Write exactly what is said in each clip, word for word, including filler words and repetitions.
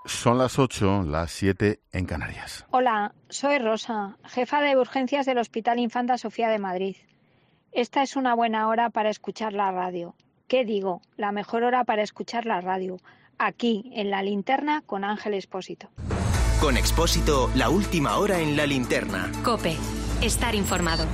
Son las ocho, las siete en Canarias. Hola, soy Rosa, jefa de urgencias del Hospital Infanta Sofía de Madrid. Esta es una buena hora para escuchar la radio. ¿Qué digo? La mejor hora para escuchar la radio. Aquí, en La Linterna, con Ángel Expósito. Con Expósito, la última hora en La Linterna. COPE. Estar informado.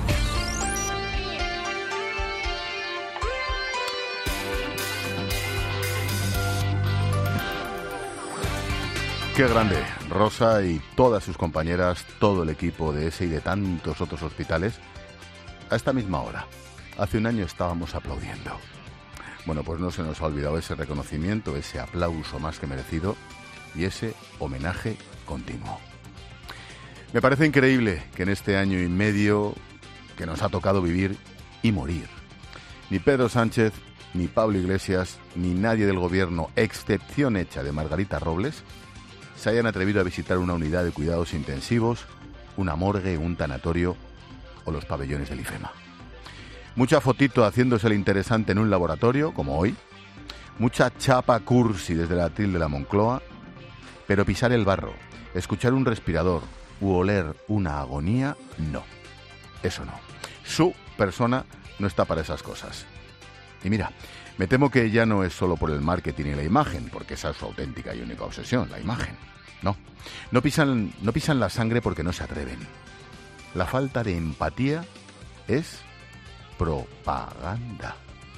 Qué grande, Rosa y todas sus compañeras, todo el equipo de ese y de tantos otros hospitales. A esta misma hora, hace un año estábamos aplaudiendo. Bueno, pues no se nos ha olvidado ese reconocimiento, ese aplauso más que merecido y ese homenaje continuo. Me parece increíble que en este año y medio que nos ha tocado vivir y morir, ni Pedro Sánchez, ni Pablo Iglesias, ni nadie del gobierno, excepción hecha de Margarita Robles, se hayan atrevido a visitar una unidad de cuidados intensivos, una morgue, un tanatorio o los pabellones del IFEMA. Mucha fotito haciéndose el interesante en un laboratorio, como hoy, mucha chapa cursi desde el atril de la Moncloa, pero pisar el barro, escuchar un respirador u oler una agonía, no. Eso no. Su persona no está para esas cosas. Y mira, me temo que ya no es solo por el marketing y la imagen, porque esa es su auténtica y única obsesión, la imagen. No, no pisan, no pisan la sangre porque no se atreven. La falta de empatía es propaganda.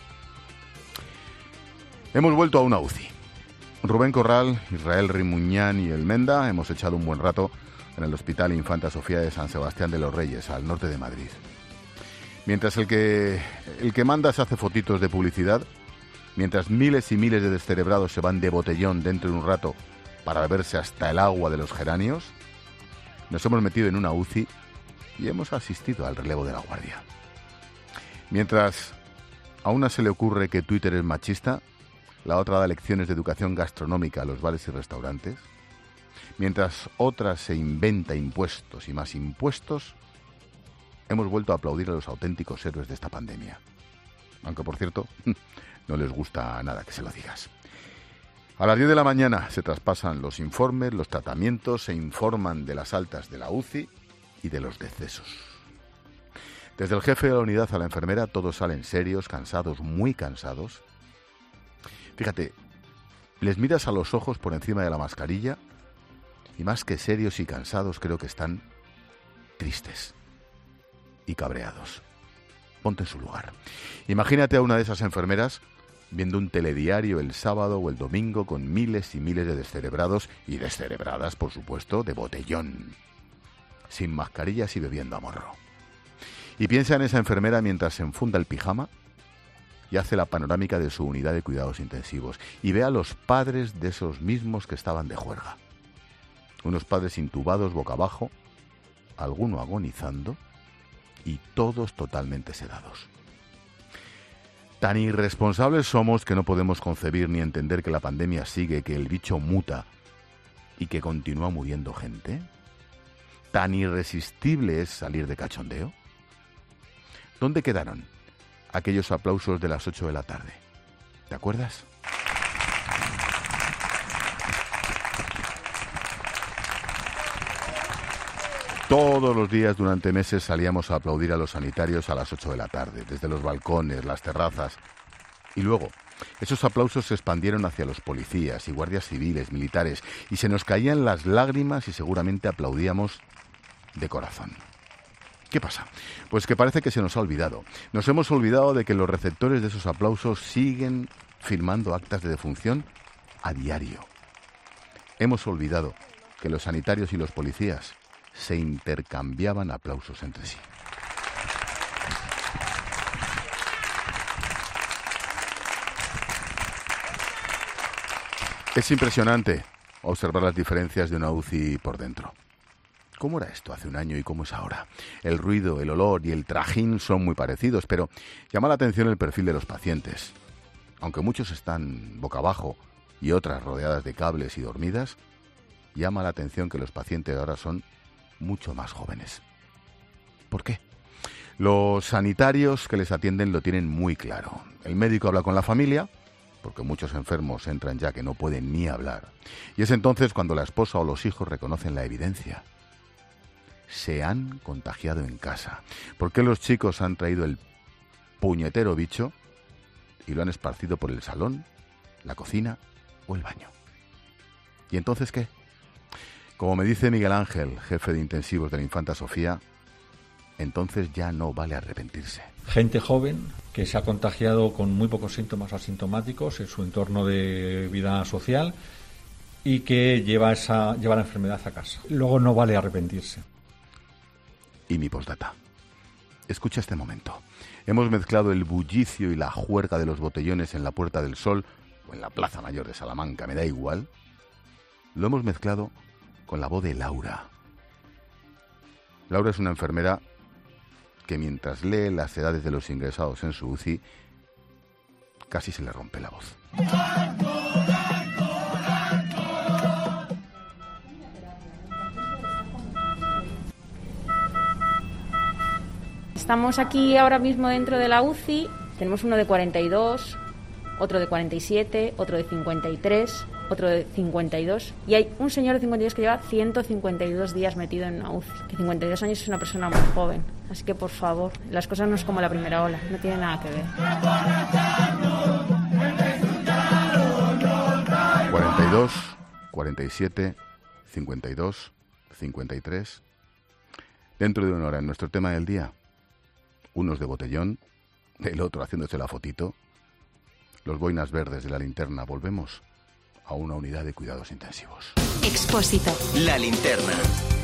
Hemos vuelto a una U C I. Rubén Corral, Israel Rimuñán y el Menda hemos echado un buen rato en el Hospital Infanta Sofía de San Sebastián de los Reyes, al norte de Madrid. Mientras el que, el que manda se hace fotitos de publicidad, mientras miles y miles de descerebrados se van de botellón dentro de un rato para beberse hasta el agua de los geranios, nos hemos metido en una U C I y hemos asistido al relevo de la guardia. Mientras a una se le ocurre que Twitter es machista, la otra da lecciones de educación gastronómica a los bares y restaurantes, mientras otra se inventa impuestos y más impuestos, hemos vuelto a aplaudir a los auténticos héroes de esta pandemia. Aunque, por cierto, no les gusta nada que se lo digas. A las diez de la mañana se traspasan los informes, los tratamientos, se informan de las altas de la U C I y de los decesos. Desde el jefe de la unidad a la enfermera, todos salen serios, cansados, muy cansados. Fíjate, les miras a los ojos por encima de la mascarilla y más que serios y cansados creo que están tristes y cabreados. Ponte en su lugar. Imagínate a una de esas enfermeras viendo un telediario el sábado o el domingo con miles y miles de descerebrados y descerebradas, por supuesto, de botellón, sin mascarillas y bebiendo a morro. Y piensa en esa enfermera mientras se enfunda el pijama y hace la panorámica de su unidad de cuidados intensivos y ve a los padres de esos mismos que estaban de juerga. Unos padres intubados boca abajo, alguno agonizando y todos totalmente sedados. Tan irresponsables somos que no podemos concebir ni entender que la pandemia sigue, que el bicho muta y que continúa muriendo gente. Tan irresistible es salir de cachondeo. ¿Dónde quedaron aquellos aplausos de las ocho de la tarde? ¿Te acuerdas? Todos los días durante meses salíamos a aplaudir a los sanitarios a las ocho de la tarde, desde los balcones, las terrazas. Y luego, esos aplausos se expandieron hacia los policías y guardias civiles, militares, y se nos caían las lágrimas y seguramente aplaudíamos de corazón. ¿Qué pasa? Pues que parece que se nos ha olvidado. Nos hemos olvidado de que los receptores de esos aplausos siguen firmando actas de defunción a diario. Hemos olvidado que los sanitarios y los policías se intercambiaban aplausos entre sí. Es impresionante observar las diferencias de una U C I por dentro. ¿Cómo era esto hace un año y cómo es ahora? El ruido, el olor y el trajín son muy parecidos, pero llama la atención el perfil de los pacientes. Aunque muchos están boca abajo y otras rodeadas de cables y dormidas, llama la atención que los pacientes ahora son mucho más jóvenes. ¿Por qué? Los sanitarios que les atienden lo tienen muy claro. El médico habla con la familia porque muchos enfermos entran ya que no pueden ni hablar. Y es entonces cuando la esposa o los hijos reconocen la evidencia. Se han contagiado en casa. ¿Por qué los chicos han traído el puñetero bicho y lo han esparcido por el salón, la cocina o el baño? ¿Y entonces qué? Como me dice Miguel Ángel, jefe de intensivos de la Infanta Sofía, entonces ya no vale arrepentirse. Gente joven que se ha contagiado con muy pocos síntomas asintomáticos en su entorno de vida social y que lleva, esa, lleva la enfermedad a casa. Luego no vale arrepentirse. Y mi postdata. Escucha este momento. Hemos mezclado el bullicio y la juerga de los botellones en la Puerta del Sol o en la Plaza Mayor de Salamanca, me da igual. Lo hemos mezclado con la voz de Laura. Laura es una enfermera que mientras lee las edades de los ingresados en su U C I, casi se le rompe la voz. Estamos aquí ahora mismo dentro de la U C I, tenemos uno de cuarenta y dos, otro de cuarenta y siete, otro de cincuenta y tres, otro de cincuenta y dos, y hay un señor de cincuenta y dos que lleva ciento cincuenta y dos días metido en una U C I, que cincuenta y dos años es una persona muy joven, así que por favor, las cosas no es como la primera ola, no tiene nada que ver. cuarenta y dos, cuarenta y siete, cincuenta y dos, cincuenta y tres. Dentro de una hora en nuestro tema del día, unos de botellón, el otro haciéndose la fotito, los boinas verdes de la linterna. Volvemos a una unidad de cuidados intensivos. Expósito. La linterna.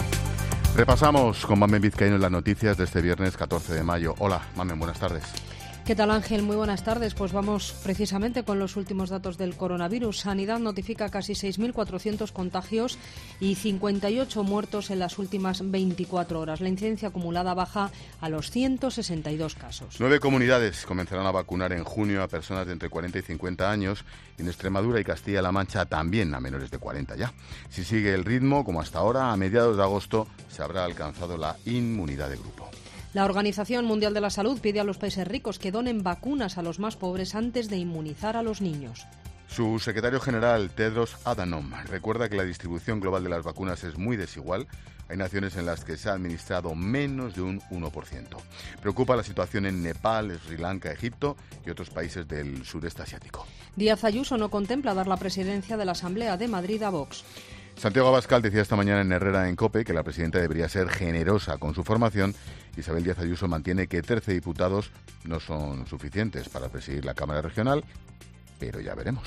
Repasamos con Mamen Vizcaíno las noticias de este viernes catorce de mayo. Hola, Mamen, buenas tardes. ¿Qué tal, Ángel? Muy buenas tardes. Pues vamos precisamente con los últimos datos del coronavirus. Sanidad notifica casi seis mil cuatrocientos contagios y cincuenta y ocho muertos en las últimas veinticuatro horas. La incidencia acumulada baja a los ciento sesenta y dos casos. Nueve comunidades comenzarán a vacunar en junio a personas de entre cuarenta y cincuenta años. Y en Extremadura y Castilla-La Mancha también a menores de cuarenta ya. Si sigue el ritmo, como hasta ahora, a mediados de agosto se habrá alcanzado la inmunidad de grupo. La Organización Mundial de la Salud pide a los países ricos que donen vacunas a los más pobres antes de inmunizar a los niños. Su secretario general, Tedros Adhanom, recuerda que la distribución global de las vacunas es muy desigual. Hay naciones en las que se ha administrado menos de un uno por ciento. Preocupa la situación en Nepal, Sri Lanka, Egipto y otros países del sureste asiático. Díaz Ayuso no contempla dar la presidencia de la Asamblea de Madrid a Vox. Santiago Abascal decía esta mañana en Herrera en COPE que la presidenta debería ser generosa con su formación. Isabel Díaz Ayuso mantiene que trece diputados no son suficientes para presidir la Cámara Regional, pero ya veremos.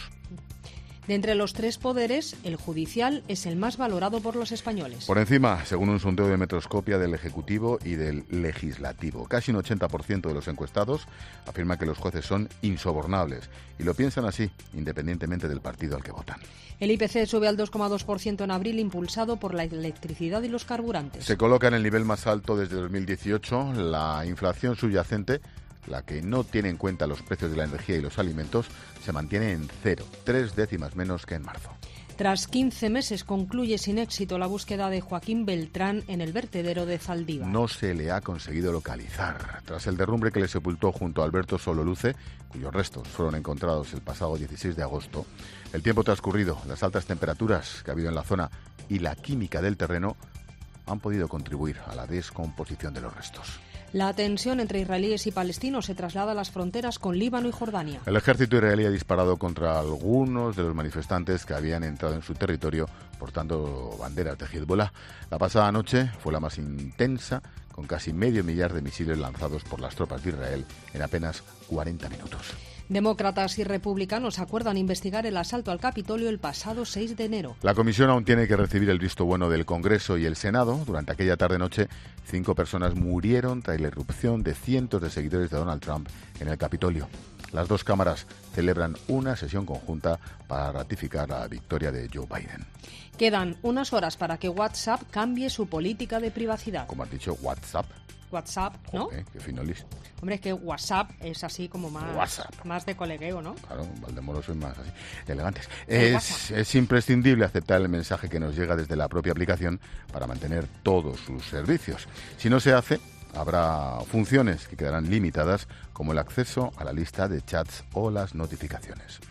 De entre los tres poderes, el judicial es el más valorado por los españoles. Por encima, según un sondeo de Metroscopia, del Ejecutivo y del Legislativo. Casi un ochenta por ciento de los encuestados afirma que los jueces son insobornables y lo piensan así, independientemente del partido al que votan. El I P C sube al dos coma dos por ciento en abril, impulsado por la electricidad y los carburantes. Se coloca en el nivel más alto desde dos mil dieciocho. La inflación subyacente, la que no tiene en cuenta los precios de la energía y los alimentos, se mantiene en cero, tres décimas menos que en marzo. Tras quince meses concluye sin éxito la búsqueda de Joaquín Beltrán en el vertedero de Zaldívar. No se le ha conseguido localizar. Tras el derrumbe que le sepultó junto a Alberto Sololuce, cuyos restos fueron encontrados el pasado dieciséis de agosto, el tiempo transcurrido, las altas temperaturas que ha habido en la zona y la química del terreno han podido contribuir a la descomposición de los restos. La tensión entre israelíes y palestinos se traslada a las fronteras con Líbano y Jordania. El ejército israelí ha disparado contra algunos de los manifestantes que habían entrado en su territorio portando banderas de Hezbollah. La pasada noche fue la más intensa, con casi medio millar de misiles lanzados por las tropas de Israel en apenas cuarenta minutos. Demócratas y republicanos acuerdan investigar el asalto al Capitolio el pasado seis de enero. La comisión aún tiene que recibir el visto bueno del Congreso y el Senado. Durante aquella tarde-noche, cinco personas murieron tras la irrupción de cientos de seguidores de Donald Trump en el Capitolio. Las dos cámaras celebran una sesión conjunta para ratificar la victoria de Joe Biden. Quedan unas horas para que WhatsApp cambie su política de privacidad. Como has dicho, WhatsApp. WhatsApp, ¿no? Joder, qué fino lis. Hombre, es que WhatsApp es así como más, WhatsApp. más de colegueo, ¿no? Claro, Valdemoro soy más así, elegantes. Es, es imprescindible aceptar el mensaje que nos llega desde la propia aplicación para mantener todos sus servicios. Si no se hace, habrá funciones que quedarán limitadas, como el acceso a la lista de chats o las notificaciones.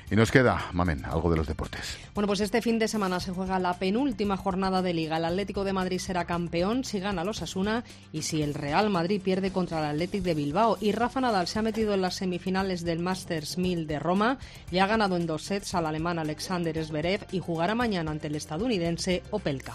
Y nos queda, Mamen, algo de los deportes. Bueno, pues este fin de semana se juega la penúltima jornada de Liga. El Atlético de Madrid será campeón si gana el Osasuna y si el Real Madrid pierde contra el Athletic de Bilbao. Y Rafa Nadal se ha metido en las semifinales del Masters mil de Roma, le ha ganado en dos sets al alemán Alexander Zverev y jugará mañana ante el estadounidense Opelka.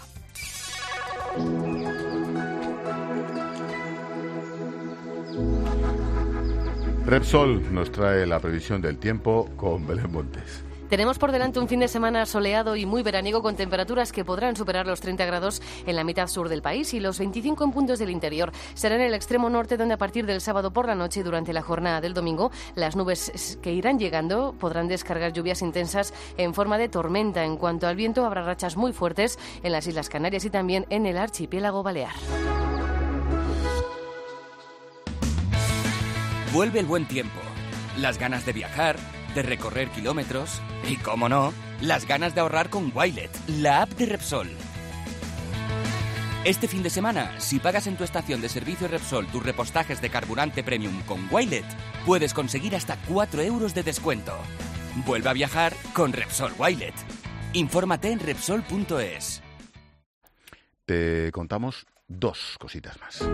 Repsol nos trae la previsión del tiempo con Belén Montes. Tenemos por delante un fin de semana soleado y muy veraniego con temperaturas que podrán superar los treinta grados en la mitad sur del país y los veinticinco en puntos del interior. Será en el extremo norte donde a partir del sábado por la noche y durante la jornada del domingo las nubes que irán llegando podrán descargar lluvias intensas en forma de tormenta. En cuanto al viento, habrá rachas muy fuertes en las Islas Canarias y también en el archipiélago balear. Vuelve el buen tiempo, las ganas de viajar, de recorrer kilómetros y, cómo no, las ganas de ahorrar con Wilet, la app de Repsol. Este fin de semana, si pagas en tu estación de servicio Repsol tus repostajes de carburante premium con Wilet, puedes conseguir hasta cuatro euros de descuento. Vuelve a viajar con Repsol Wilet. Infórmate en Repsol punto es. Te contamos dos cositas más.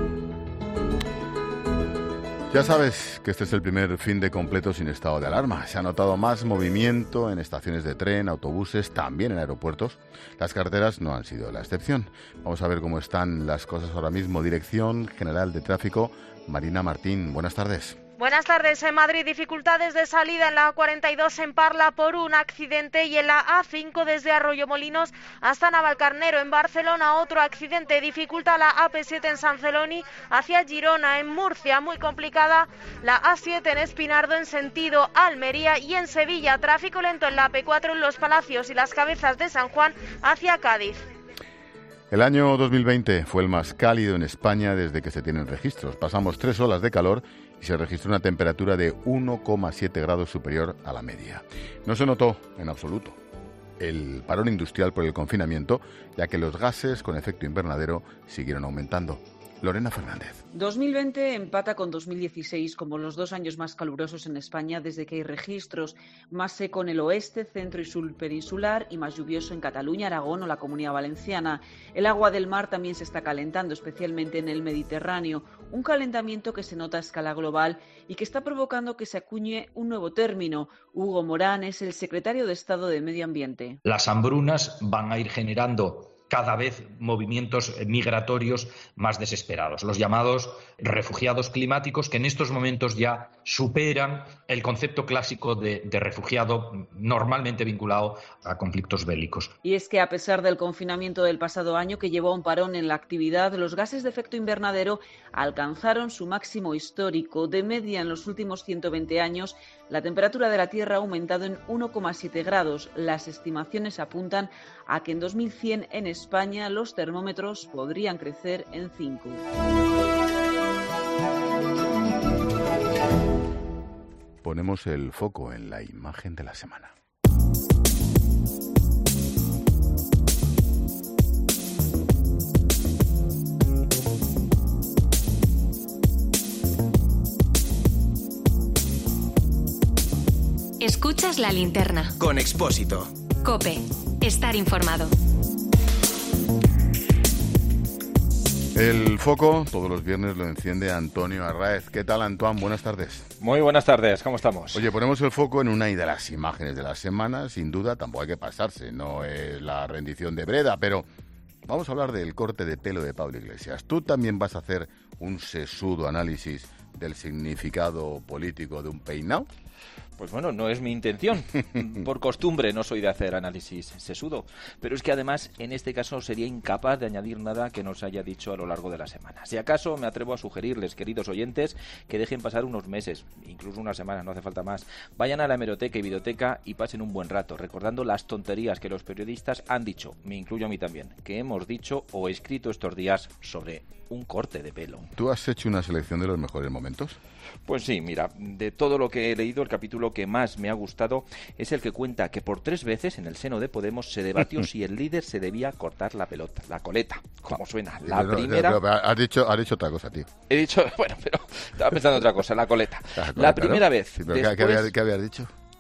Ya sabes que este es el primer fin de completo sin estado de alarma. Se ha notado más movimiento en estaciones de tren, autobuses, también en aeropuertos. Las carreteras no han sido la excepción. Vamos a ver cómo están las cosas ahora mismo. Dirección General de Tráfico, Marina Martín. Buenas tardes. Buenas tardes. En Madrid, dificultades de salida en la A cuarenta y dos en Parla por un accidente y en la A cinco desde Arroyomolinos hasta Navalcarnero. En Barcelona, otro accidente dificulta la A P siete en San Celoni hacia Girona. En Murcia, muy complicada la A siete en Espinardo en sentido Almería. Y en Sevilla, tráfico lento en la A P cuatro en Los Palacios y Las Cabezas de San Juan hacia Cádiz. El año dos mil veinte fue el más cálido en España desde que se tienen registros. Pasamos tres olas de calor y se registró una temperatura de uno coma siete grados superior a la media. No se notó en absoluto el parón industrial por el confinamiento, ya que los gases con efecto invernadero siguieron aumentando. Lorena Fernández. dos mil veinte empata con dos mil dieciséis como los dos años más calurosos en España desde que hay registros. Más seco en el oeste, centro y sur peninsular y más lluvioso en Cataluña, Aragón o la Comunidad Valenciana. El agua del mar también se está calentando, especialmente en el Mediterráneo. Un calentamiento que se nota a escala global y que está provocando que se acuñe un nuevo término. Hugo Morán es el secretario de Estado de Medio Ambiente. Las hambrunas van a ir generando cada vez movimientos migratorios más desesperados, los llamados refugiados climáticos, que en estos momentos ya superan el concepto clásico de, de refugiado normalmente vinculado a conflictos bélicos. Y es que a pesar del confinamiento del pasado año, que llevó a un parón en la actividad, los gases de efecto invernadero alcanzaron su máximo histórico. De media, en los últimos ciento veinte años, la temperatura de la Tierra ha aumentado en uno coma siete grados. Las estimaciones apuntan a que en dos mil cien en España los termómetros podrían crecer en cinco. Ponemos el foco en la imagen de la semana. Escuchas La Linterna. Con Expósito. COPE. Estar informado. El foco todos los viernes lo enciende Antonio Arráez. ¿Qué tal, Antoine? Buenas tardes. Muy buenas tardes, ¿cómo estamos? Oye, ponemos el foco en una de las imágenes de la semana. Sin duda, tampoco hay que pasarse, no es la rendición de Breda, pero vamos a hablar del corte de pelo de Pablo Iglesias. Tú también vas a hacer un sesudo análisis del significado político de un peinado. Pues bueno, no es mi intención. Por costumbre no soy de hacer análisis sesudo. Pero es que además en este caso sería incapaz de añadir nada que nos haya dicho a lo largo de la semana. Si acaso me atrevo a sugerirles, queridos oyentes, que dejen pasar unos meses, incluso unas semanas, no hace falta más. Vayan a la hemeroteca y videoteca y pasen un buen rato recordando las tonterías que los periodistas han dicho, me incluyo a mí también, que hemos dicho o escrito estos días sobre un corte de pelo. ¿Tú has hecho una selección de los mejores momentos? Pues sí, mira, de todo lo que he leído, el capítulo que más me ha gustado es el que cuenta que por tres veces en el seno de Podemos se debatió si el líder se debía cortar la pelota, la coleta, como suena. La pero, primera... Pero, pero, has, dicho, has dicho otra cosa, tío. He dicho, bueno, pero estaba pensando otra cosa, la coleta. La, coleta, la primera ¿no? vez... Sí, pero después... ¿qué, qué, había, ¿Qué habías dicho?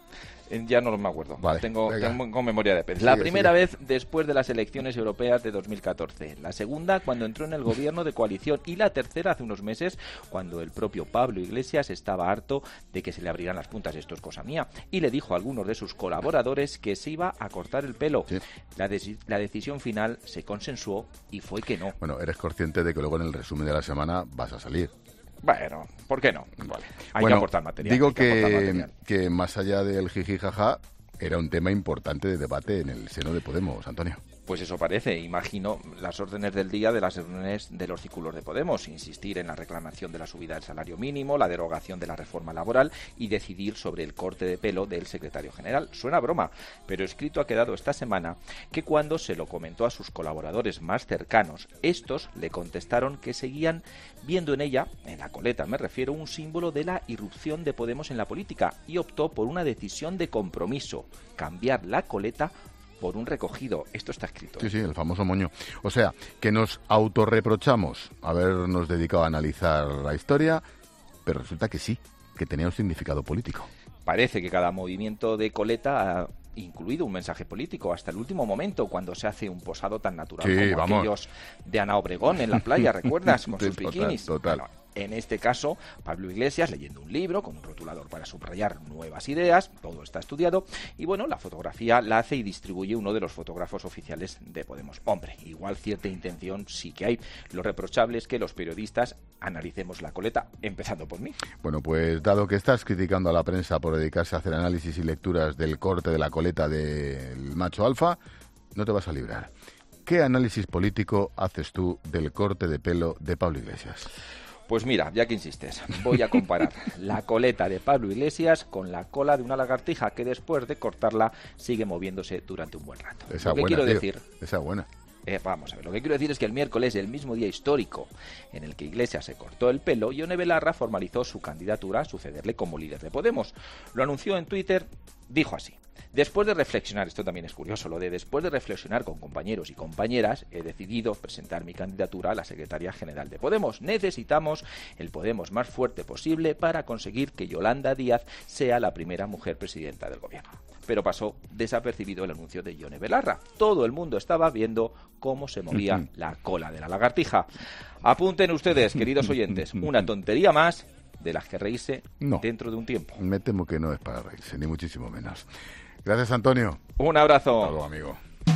Ya no me acuerdo. Vale, tengo, venga. tengo con memoria de pez. Sigue, La primera sigue. vez después de las elecciones europeas de dos mil catorce. La segunda cuando entró en el gobierno de coalición. Y la tercera hace unos meses cuando el propio Pablo Iglesias estaba harto de que se le abrieran las puntas. Esto es cosa mía. Y le dijo a algunos de sus colaboradores que se iba a cortar el pelo. Sí. La, de- la decisión final se consensuó y fue que no. Bueno, eres consciente de que luego en el resumen de la semana vas a salir. Bueno, ¿por qué no? Vale. Hay Bueno, que aportar material. digo hay que aportar que, material. que más allá del jiji jaja, era un tema importante de debate en el seno de Podemos, Antonio. Pues eso parece. Imagino las órdenes del día de las reuniones de los círculos de Podemos. Insistir en la reclamación de la subida del salario mínimo, la derogación de la reforma laboral y decidir sobre el corte de pelo del secretario general. Suena broma, pero escrito ha quedado esta semana que cuando se lo comentó a sus colaboradores más cercanos, estos le contestaron que seguían viendo en ella, en la coleta me refiero, un símbolo de la irrupción de Podemos en la política y optó por una decisión de compromiso, cambiar la coleta por un recogido. Esto está escrito. Sí, sí, el famoso moño. O sea, que nos autorreprochamos habernos dedicado a analizar la historia, pero resulta que sí, que tenía un significado político. Parece que cada movimiento de coleta ha incluido un mensaje político hasta el último momento, cuando se hace un posado tan natural Sí, como vamos. aquellos de Ana Obregón en la playa, ¿recuerdas? Con Sí, sus total, bikinis. total. Bueno, en este caso, Pablo Iglesias leyendo un libro con un rotulador para subrayar nuevas ideas, todo está estudiado, y bueno, la fotografía la hace y distribuye uno de los fotógrafos oficiales de Podemos. Hombre, igual cierta intención sí que hay. Lo reprochable es que los periodistas analicemos la coleta, empezando por mí. Bueno, pues dado que estás criticando a la prensa por dedicarse a hacer análisis y lecturas del corte de la coleta del macho alfa, no te vas a librar. ¿Qué análisis político haces tú del corte de pelo de Pablo Iglesias? Pues mira, ya que insistes, voy a comparar la coleta de Pablo Iglesias con la cola de una lagartija que después de cortarla sigue moviéndose durante un buen rato. Esa Lo que buena, quiero tío, decir... esa buena. Eh, vamos a ver, lo que quiero decir es que el miércoles, el mismo día histórico en el que Iglesias se cortó el pelo, Ione Belarra formalizó su candidatura a sucederle como líder de Podemos. Lo anunció en Twitter, dijo así: después de reflexionar, esto también es curioso, lo de después de reflexionar con compañeros y compañeras, he decidido presentar mi candidatura a la secretaria general de Podemos. Necesitamos el Podemos más fuerte posible para conseguir que Yolanda Díaz sea la primera mujer presidenta del gobierno. Pero pasó desapercibido el anuncio de Ione Belarra. Todo el mundo estaba viendo cómo se movía la cola de la lagartija. Apunten ustedes, queridos oyentes, una tontería más de las que reírse No. dentro de un tiempo. Me temo que no es para reírse, ni muchísimo menos. Gracias, Antonio. Un abrazo. Hasta luego, amigo.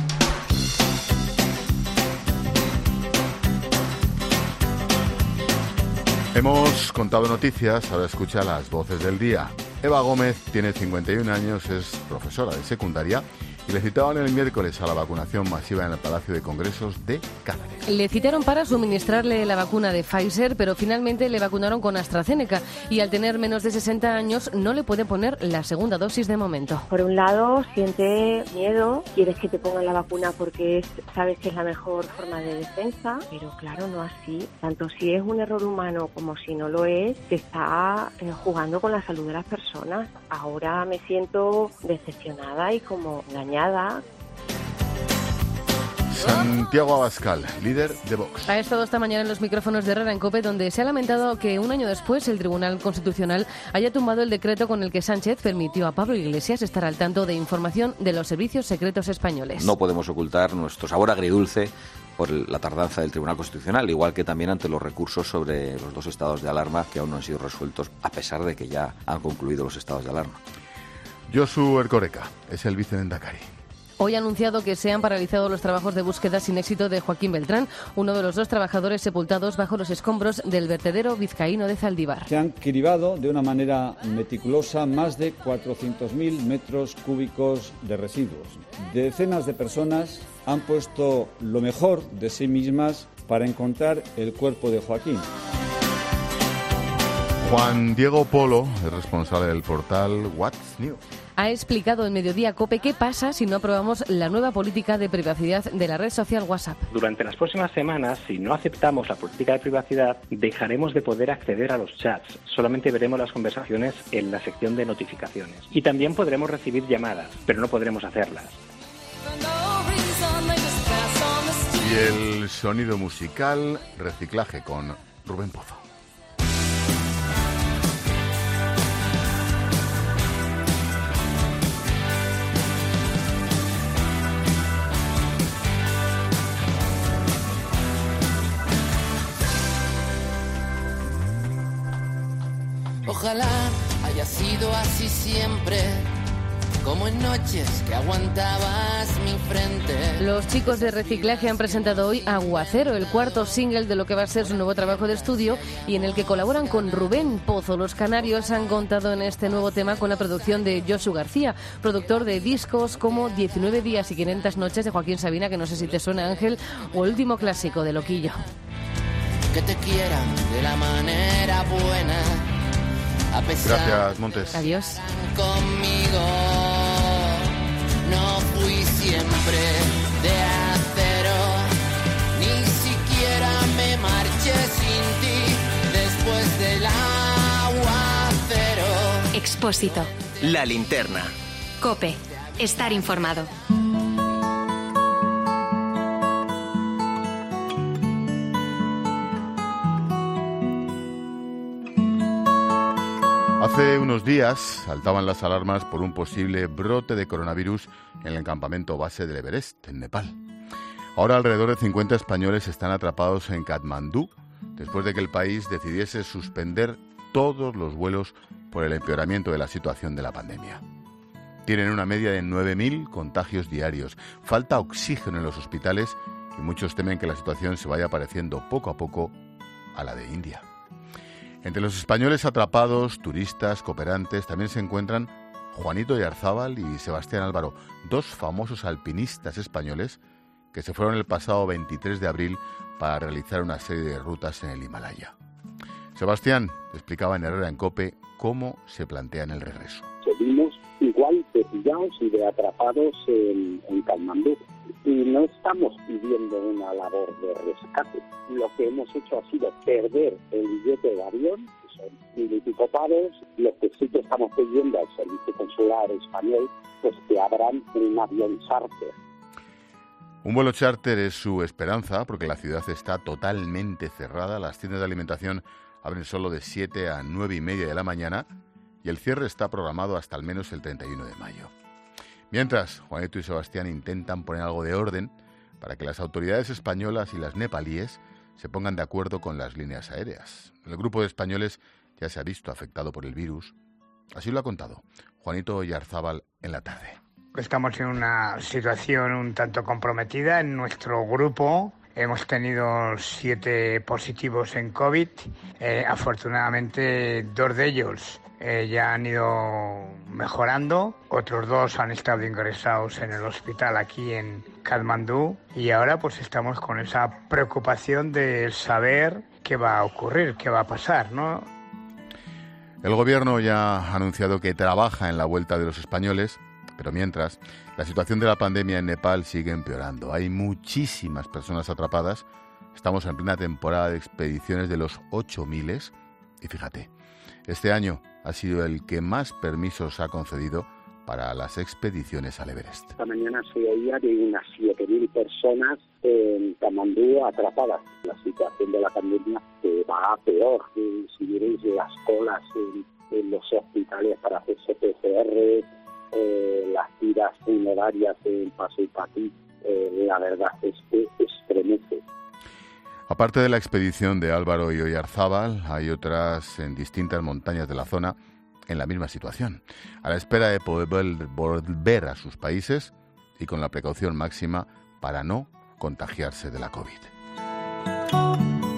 Hemos contado noticias, ahora escucha las voces del día. Eva Gómez tiene cincuenta y un años, es profesora de secundaria y le citaban el miércoles a la vacunación masiva en el Palacio de Congresos de Cáceres. Le citaron para suministrarle la vacuna de Pfizer, pero finalmente le vacunaron con AstraZeneca y al tener menos de sesenta años no le puede poner la segunda dosis de momento. Por un lado, siente miedo, quieres que te pongan la vacuna porque es, sabes que es la mejor forma de defensa, pero claro, no así. Tanto si es un error humano como si no lo es, se está eh, jugando con la salud de las personas. Ahora me siento decepcionada y como engañada. Santiago Abascal, líder de Vox. Ha estado esta mañana en los micrófonos de Herrera en COPE, donde se ha lamentado que un año después el Tribunal Constitucional haya tumbado el decreto con el que Sánchez permitió a Pablo Iglesias estar al tanto de información de los servicios secretos españoles. No podemos ocultar nuestro sabor agridulce por la tardanza del Tribunal Constitucional, igual que también ante los recursos sobre los dos estados de alarma que aún no han sido resueltos, a pesar de que ya han concluido los estados de alarma. Josu Erkoreka es el vicelehendakari. Hoy ha anunciado que se han paralizado los trabajos de búsqueda sin éxito de Joaquín Beltrán, uno de los dos trabajadores sepultados bajo los escombros del vertedero vizcaíno de Zaldívar. Se han cribado de una manera meticulosa más de cuatrocientos mil metros cúbicos de residuos. Decenas de personas han puesto lo mejor de sí mismas para encontrar el cuerpo de Joaquín. Juan Diego Polo es responsable del portal What's New. Ha explicado en Mediodía COPE qué pasa si no aprobamos la nueva política de privacidad de la red social WhatsApp. Durante las próximas semanas, si no aceptamos la política de privacidad, dejaremos de poder acceder a los chats. Solamente veremos las conversaciones en la sección de notificaciones. Y también podremos recibir llamadas, pero no podremos hacerlas. Y el sonido musical, reciclaje con Rubén Pozo. Ojalá haya sido así siempre, como en noches que aguantabas mi frente. Los chicos de Reciclaje han presentado hoy Aguacero, el cuarto single de lo que va a ser su nuevo trabajo de estudio y en el que colaboran con Rubén Pozo. Los canarios han contado en este nuevo tema con la producción de Josu García, productor de discos como diecinueve días y quinientas noches de Joaquín Sabina, que no sé si te suena, Ángel, o el último clásico de Loquillo. Que te quieran de la manera buena, a pesar. Gracias, Montes. Adiós. Conmigo no fui siempre de acero, ni siquiera me marché sin ti después del aguacero. Expósito. La linterna. COPE. Estar informado. Hace unos días saltaban las alarmas por un posible brote de coronavirus en el campamento base del Everest, en Nepal. Ahora alrededor de cincuenta españoles están atrapados en Katmandú, después de que el país decidiese suspender todos los vuelos por el empeoramiento de la situación de la pandemia. Tienen una media de nueve mil contagios diarios, falta oxígeno en los hospitales y muchos temen que la situación se vaya pareciendo poco a poco a la de India. Entre los españoles atrapados, turistas, cooperantes, también se encuentran Juanito Oyarzábal y Sebastián Álvaro, dos famosos alpinistas españoles que se fueron el pasado veintitrés de abril para realizar una serie de rutas en el Himalaya. Sebastián explicaba en Herrera en COPE cómo se plantean el regreso. Seguimos igual de pillados y de atrapados en, en Katmandú. Y no estamos pidiendo una labor de rescate. Lo que hemos hecho ha sido perder el billete de avión, que son mil y pico pavos. Lo que sí que estamos pidiendo al Servicio Consular Español, pues que abran un avión charter. Un vuelo charter es su esperanza, porque la ciudad está totalmente cerrada. Las tiendas de alimentación abren solo de siete a nueve y media de la mañana y el cierre está programado hasta al menos el treinta y uno de mayo. Mientras, Juanito y Sebastián intentan poner algo de orden para que las autoridades españolas y las nepalíes se pongan de acuerdo con las líneas aéreas. El grupo de españoles ya se ha visto afectado por el virus. Así lo ha contado Juanito Oyarzábal en la tarde. Estamos en una situación un tanto comprometida. En nuestro grupo hemos tenido siete positivos en COVID. Eh, afortunadamente, dos de ellos Eh, ya han ido mejorando, otros dos han estado ingresados en el hospital aquí en Katmandú y ahora pues estamos con esa preocupación de saber qué va a ocurrir, qué va a pasar, ¿no? El gobierno ya ha anunciado que trabaja en la vuelta de los españoles, pero mientras, la situación de la pandemia en Nepal sigue empeorando. Hay muchísimas personas atrapadas, estamos en plena temporada de expediciones de los ocho miles y fíjate, este año ha sido el que más permisos ha concedido para las expediciones al Everest. Esta mañana se oía de unas siete mil personas en Katmandú atrapadas. La situación de la pandemia eh, va a peor. Eh, si miréis las colas en, en los hospitales para hacerse P C R, eh, las tiras funerarias en Paso y Patí, eh, la verdad es que estremece. Aparte de la expedición de Álvaro y Oyarzábal, hay otras en distintas montañas de la zona en la misma situación, a la espera de poder volver a sus países y con la precaución máxima para no contagiarse de la COVID.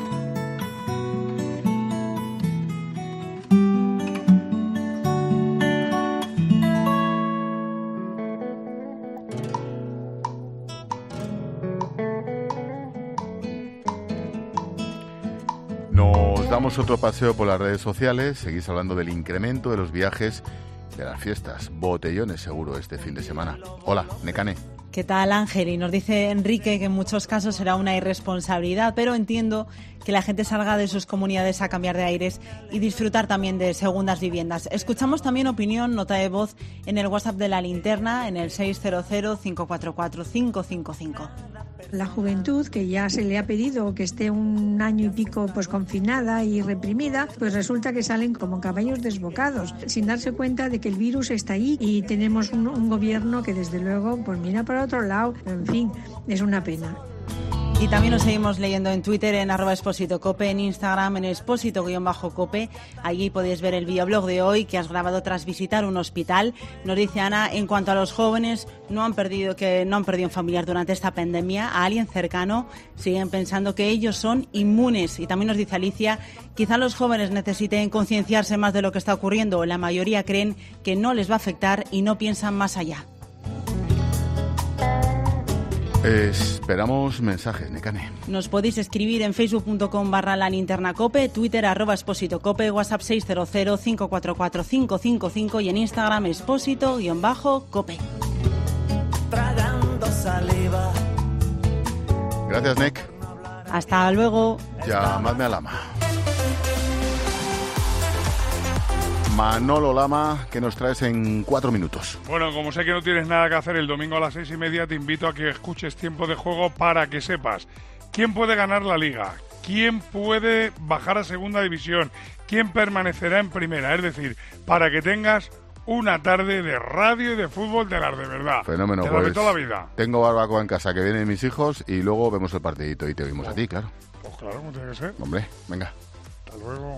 Damos otro paseo por las redes sociales, seguís hablando del incremento de los viajes de las fiestas. Botellones seguro este fin de semana. Hola, Nekane. ¿Qué tal, Ángel? Y nos dice Enrique que en muchos casos será una irresponsabilidad, pero entiendo que la gente salga de sus comunidades a cambiar de aires y disfrutar también de segundas viviendas. Escuchamos también opinión, nota de voz en el WhatsApp de La Linterna en el seis cero cero, cinco cuatro cuatro, cinco cinco cinco. La juventud, que ya se le ha pedido que esté un año y pico pues confinada y reprimida, pues resulta que salen como caballos desbocados, sin darse cuenta de que el virus está ahí y tenemos un, un gobierno que desde luego pues mira para otro lado. En fin, es una pena. Y también nos seguimos leyendo en Twitter, en arroba Expósito Cope, en Instagram, en Expósito-Cope. Allí podéis ver el videoblog de hoy que has grabado tras visitar un hospital. Nos dice Ana, en cuanto a los jóvenes, no han perdido que no han perdido un familiar durante esta pandemia, a alguien cercano, siguen pensando que ellos son inmunes. Y también nos dice Alicia, quizá los jóvenes necesiten concienciarse más de lo que está ocurriendo. La mayoría creen que no les va a afectar y no piensan más allá. Esperamos mensajes, Nekane. Nos podéis escribir en facebook.com barra la linterna cope, Twitter arroba Expósito Cope, WhatsApp seis cero cero cinco cuatro cuatro cinco cinco cinco y en Instagram Expósito-Cope. Tragando saliva. Gracias, Nek. Hasta luego. Llamadme a Lama. Manolo Lama, que nos traes en cuatro minutos. Bueno, como sé que no tienes nada que hacer el domingo a las seis y media, te invito a que escuches Tiempo de Juego para que sepas quién puede ganar la Liga, quién puede bajar a Segunda División, quién permanecerá en Primera. Es decir, para que tengas una tarde de radio y de fútbol de las de verdad. Fenómeno, de la pues, de toda la vida. Tengo barbacoa en casa, que vienen mis hijos y luego vemos el partidito y te oímos oh. a ti, claro. Pues claro, como tiene que ser. Hombre, venga. Hasta luego.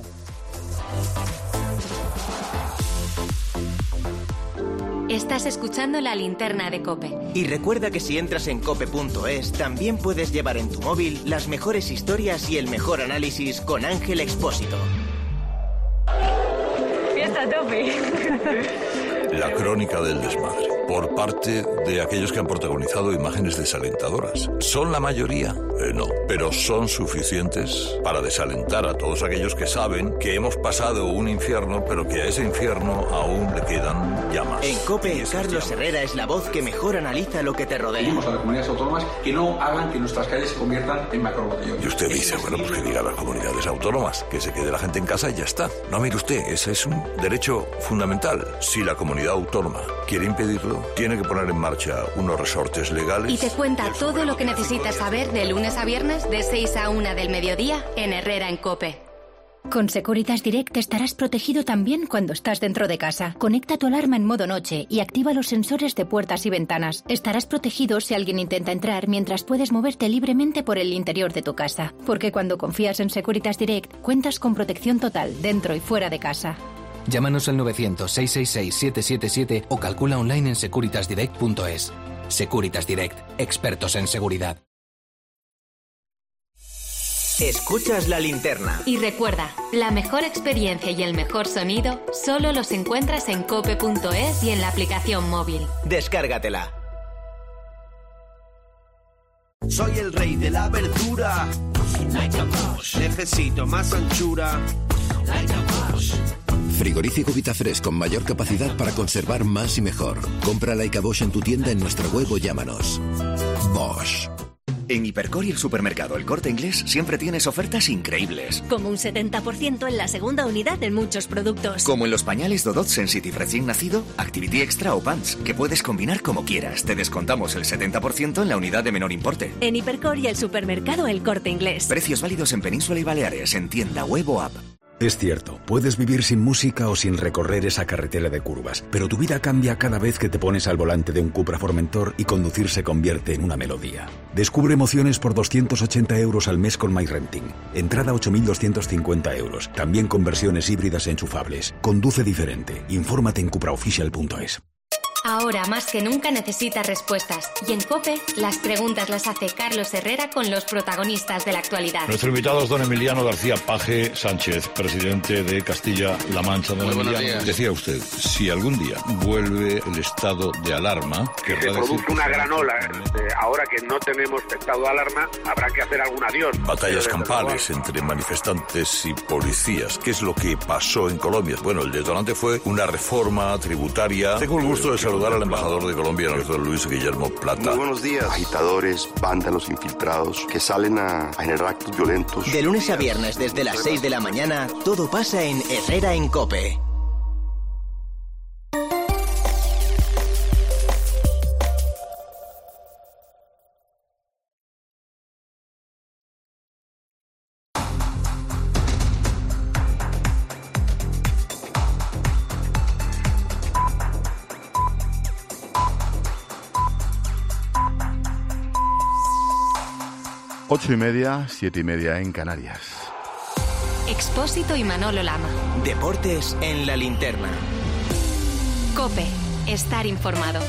Estás escuchando La Linterna de COPE. Y recuerda que si entras en cope punto es, también puedes llevar en tu móvil las mejores historias y el mejor análisis con Ángel Expósito. Fiesta a tope. La crónica del desmadre, por parte de aquellos que han protagonizado imágenes desalentadoras. ¿Son la mayoría? Eh, no, pero son suficientes para desalentar a todos aquellos que saben que hemos pasado un infierno, pero que a ese infierno aún le quedan llamas. En COPE, Carlos llamas. Herrera es la voz que mejor analiza lo que te rodea. Pedimos a las comunidades autónomas que no hagan que nuestras calles se conviertan en macrobotellones. Y usted dice, bueno, pues que diga a las comunidades autónomas, que se quede la gente en casa y ya está. No, mire usted, ese es un derecho fundamental. Si la comunidad autónoma quiere impedirlo, tiene que poner en marcha unos resortes legales. Y te cuenta todo lo que necesitas saber de lunes a viernes de seis a una del mediodía en Herrera en COPE. Con Securitas Direct estarás protegido también cuando estás dentro de casa. Conecta tu alarma en modo noche y activa los sensores de puertas y ventanas. Estarás protegido si alguien intenta entrar mientras puedes moverte libremente por el interior de tu casa. Porque cuando confías en Securitas Direct, cuentas con protección total dentro y fuera de casa. Llámanos al novecientos, seiscientos sesenta y seis, setecientos setenta y siete o calcula online en securitas direct punto es. Securitas Direct, expertos en seguridad. Escuchas La Linterna. Y recuerda, la mejor experiencia y el mejor sonido solo los encuentras en cope punto es y en la aplicación móvil. Descárgatela. Soy el rey de la verdura. Like a Bosch. Necesito más anchura. Like a Bosch. Frigorífico Vitafresh con mayor capacidad para conservar más y mejor. Compra Like a Bosch en tu tienda en nuestra web o llámanos. Bosch. En Hipercor y el supermercado El Corte Inglés siempre tienes ofertas increíbles. Como un setenta por ciento en la segunda unidad en muchos productos. Como en los pañales Dodot Sensitive recién nacido, Activity Extra o Pants, que puedes combinar como quieras. Te descontamos el setenta por ciento en la unidad de menor importe. En Hipercor y el supermercado El Corte Inglés. Precios válidos en Península y Baleares, en tienda, web o app. Es cierto, puedes vivir sin música o sin recorrer esa carretera de curvas, pero tu vida cambia cada vez que te pones al volante de un Cupra Formentor y conducir se convierte en una melodía. Descubre emociones por doscientos ochenta euros al mes con MyRenting. Entrada ocho mil doscientos cincuenta euros, también con versiones híbridas enchufables. Conduce diferente. Infórmate en cupraoficial punto es. Ahora más que nunca necesitas respuestas. Y en COPE, las preguntas las hace Carlos Herrera con los protagonistas de la actualidad. Nuestro invitado es don Emiliano García Paje Sánchez, presidente de Castilla-La Mancha. Don Emiliano, decía usted, si algún día vuelve el estado de alarma... Que se produce una gran ola. Eh, ahora que no tenemos estado de alarma, habrá que hacer algún adiós. Batallas campales entre manifestantes y policías. ¿Qué es lo que pasó en Colombia? Bueno, el detonante fue una reforma tributaria. Tengo el gusto de saludar al embajador de Colombia, nuestro Luis Guillermo Plata. Muy buenos días. Agitadores, vándalos infiltrados que salen a, a generar actos violentos. De lunes a viernes desde las seis de la mañana, todo pasa en Herrera en COPE. Ocho y media, siete y media en Canarias. Expósito y Manolo Lama. Deportes en la linterna. COPE. Estar informado.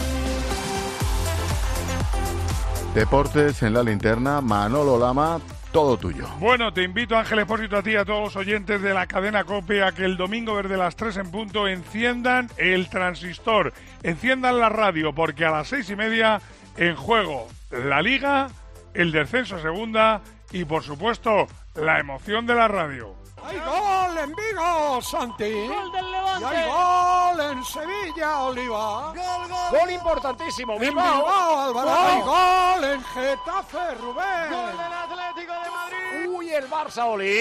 Deportes en la linterna, Manolo Lama, todo tuyo. Bueno, te invito, Ángel Expósito, a ti y a todos los oyentes de la cadena COPE a que el domingo desde las tres en punto enciendan el transistor, enciendan la radio, porque a las seis y media en juego la Liga, el descenso a segunda y, por supuesto, la emoción de la radio. ¡Hay gol en Vigo, Santi! ¡Gol del Levante! ¡Y hay gol en Sevilla, Oliva! ¡Gol, gol! ¡Gol importantísimo! ¡En Bilbao, Álvaro! ¡Hay gol en Getafe, Rubén! ¡Gol del Atlético de Madrid! ¡Uy, el Barça, Oli!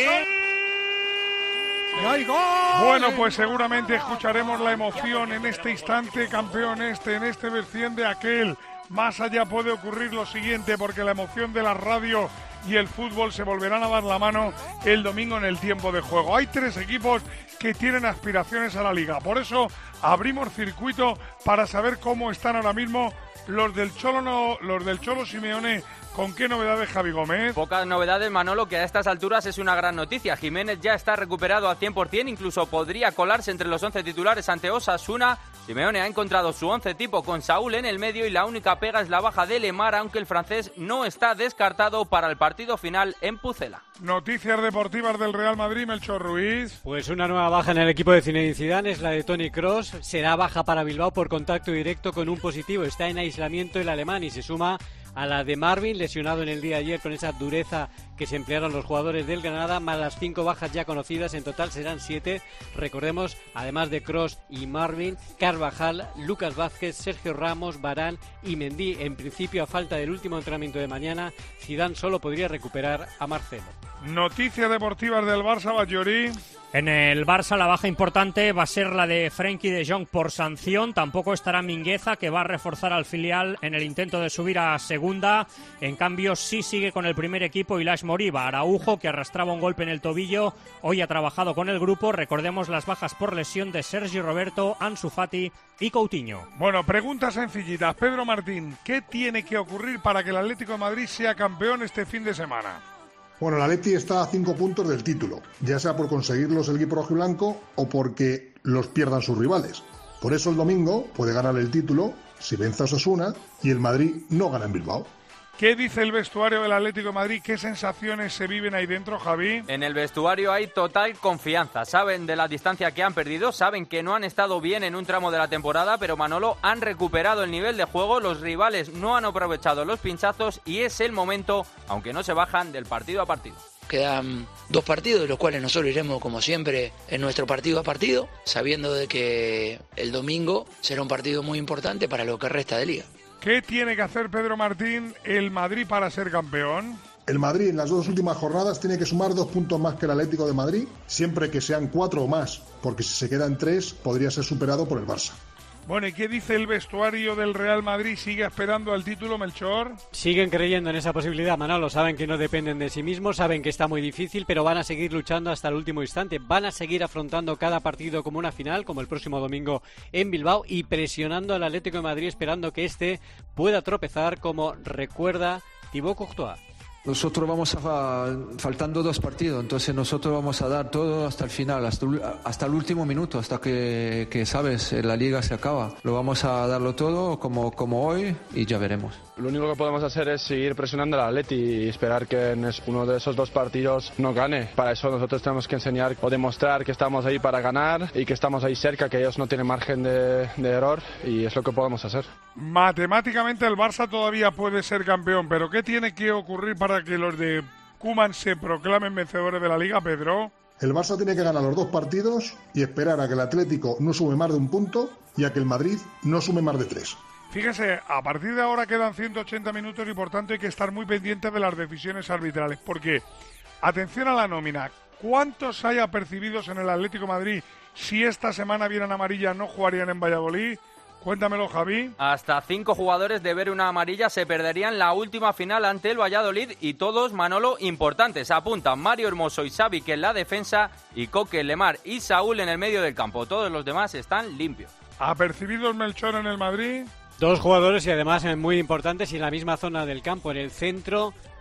¡Y hay gol! Bueno, pues seguramente escucharemos la emoción en este instante, campeón este, en este versión de aquel. Más allá puede ocurrir lo siguiente, porque la emoción de la radio y el fútbol se volverán a dar la mano el domingo en el tiempo de juego. Hay tres equipos que tienen aspiraciones a la Liga. Por eso abrimos circuito para saber cómo están ahora mismo los del Cholo, no, los del Cholo Simeone. ¿Con qué novedades, Javi Gómez? Pocas novedades, Manolo, que a estas alturas es una gran noticia. Jiménez ya está recuperado al cien por ciento, incluso podría colarse entre los once titulares ante Osasuna. Simeone ha encontrado su once tipo con Saúl en el medio y la única pega es la baja de Lemar, aunque el francés no está descartado para el partido final en Pucela. Noticias deportivas del Real Madrid, Melchor Ruiz. Pues una nueva baja en el equipo de Zinedine Zidane es la de Toni Kroos. Será baja para Bilbao por contacto directo con un positivo. Está en aislamiento el alemán y se suma a la de Marvin, lesionado en el día de ayer con esa dureza que se emplearon los jugadores del Granada, más las cinco bajas ya conocidas, en total serán siete. Recordemos, además de Kroos y Marvin, Carvajal, Lucas Vázquez, Sergio Ramos, Varane y Mendy. En principio, a falta del último entrenamiento de mañana, Zidane solo podría recuperar a Marcelo. Noticias deportivas del Barça, Batllori. En el Barça la baja importante va a ser la de Frenkie de Jong por sanción. Tampoco estará Mingueza, que va a reforzar al filial en el intento de subir a segunda. En cambio, sí sigue con el primer equipo Ilaix Moriba. Araujo, que arrastraba un golpe en el tobillo, hoy ha trabajado con el grupo. Recordemos las bajas por lesión de Sergi Roberto, Ansu Fati y Coutinho. Bueno, preguntas sencillitas. Pedro Martín, ¿qué tiene que ocurrir para que el Atlético de Madrid sea campeón este fin de semana? Bueno, el Atleti está a cinco puntos del título, ya sea por conseguirlos el equipo rojiblanco o porque los pierdan sus rivales. Por eso el domingo puede ganar el título si vence a Osasuna y el Madrid no gana en Bilbao. ¿Qué dice el vestuario del Atlético de Madrid? ¿Qué sensaciones se viven ahí dentro, Javi? En el vestuario hay total confianza. Saben de la distancia que han perdido, saben que no han estado bien en un tramo de la temporada, pero Manolo, han recuperado el nivel de juego, los rivales no han aprovechado los pinchazos y es el momento, aunque no se bajan del partido a partido. Quedan dos partidos, de los cuales nosotros iremos, como siempre, en nuestro partido a partido, sabiendo de que el domingo será un partido muy importante para lo que resta de liga. ¿Qué tiene que hacer, Pedro Martín, el Madrid para ser campeón? El Madrid en las dos últimas jornadas tiene que sumar dos puntos más que el Atlético de Madrid, siempre que sean cuatro o más, porque si se quedan tres podría ser superado por el Barça. Bueno, ¿y qué dice el vestuario del Real Madrid? ¿Sigue esperando al título, Melchor? Siguen creyendo en esa posibilidad, Manolo. Saben que no dependen de sí mismos, saben que está muy difícil, pero van a seguir luchando hasta el último instante. Van a seguir afrontando cada partido como una final, como el próximo domingo en Bilbao, y presionando al Atlético de Madrid, esperando que este pueda tropezar, como recuerda Thibaut Courtois. Nosotros vamos a, faltando dos partidos, entonces nosotros vamos a dar todo hasta el final, hasta, hasta el último minuto, hasta que, que, sabes, la liga se acaba. Lo vamos a darlo todo como, como hoy y ya veremos. Lo único que podemos hacer es seguir presionando al Atleti y esperar que en uno de esos dos partidos no gane. Para eso nosotros tenemos que enseñar o demostrar que estamos ahí para ganar y que estamos ahí cerca, que ellos no tienen margen de, de error, y es lo que podemos hacer. Matemáticamente el Barça todavía puede ser campeón, pero ¿qué tiene que ocurrir para que los de Koeman se proclamen vencedores de la Liga, Pedro? El Barça tiene que ganar los dos partidos y esperar a que el Atlético no sume más de un punto y a que el Madrid no sume más de tres. Fíjese, a partir de ahora quedan ciento ochenta minutos y por tanto hay que estar muy pendientes de las decisiones arbitrales, porque, atención a la nómina, ¿cuántos hay apercibidos en el Atlético de Madrid si esta semana vieran amarilla no jugarían en Valladolid? Cuéntamelo, Javi. Hasta cinco jugadores de ver una amarilla se perderían la última final ante el Valladolid y todos, Manolo, importantes. Apuntan Mario Hermoso y Xavi que en la defensa y Coque, Lemar y Saúl en el medio del campo. Todos los demás están limpios. ¿Apercibidos, Melchor, en el Madrid? Dos jugadores y además muy importantes y en la misma zona del campo. En el centro,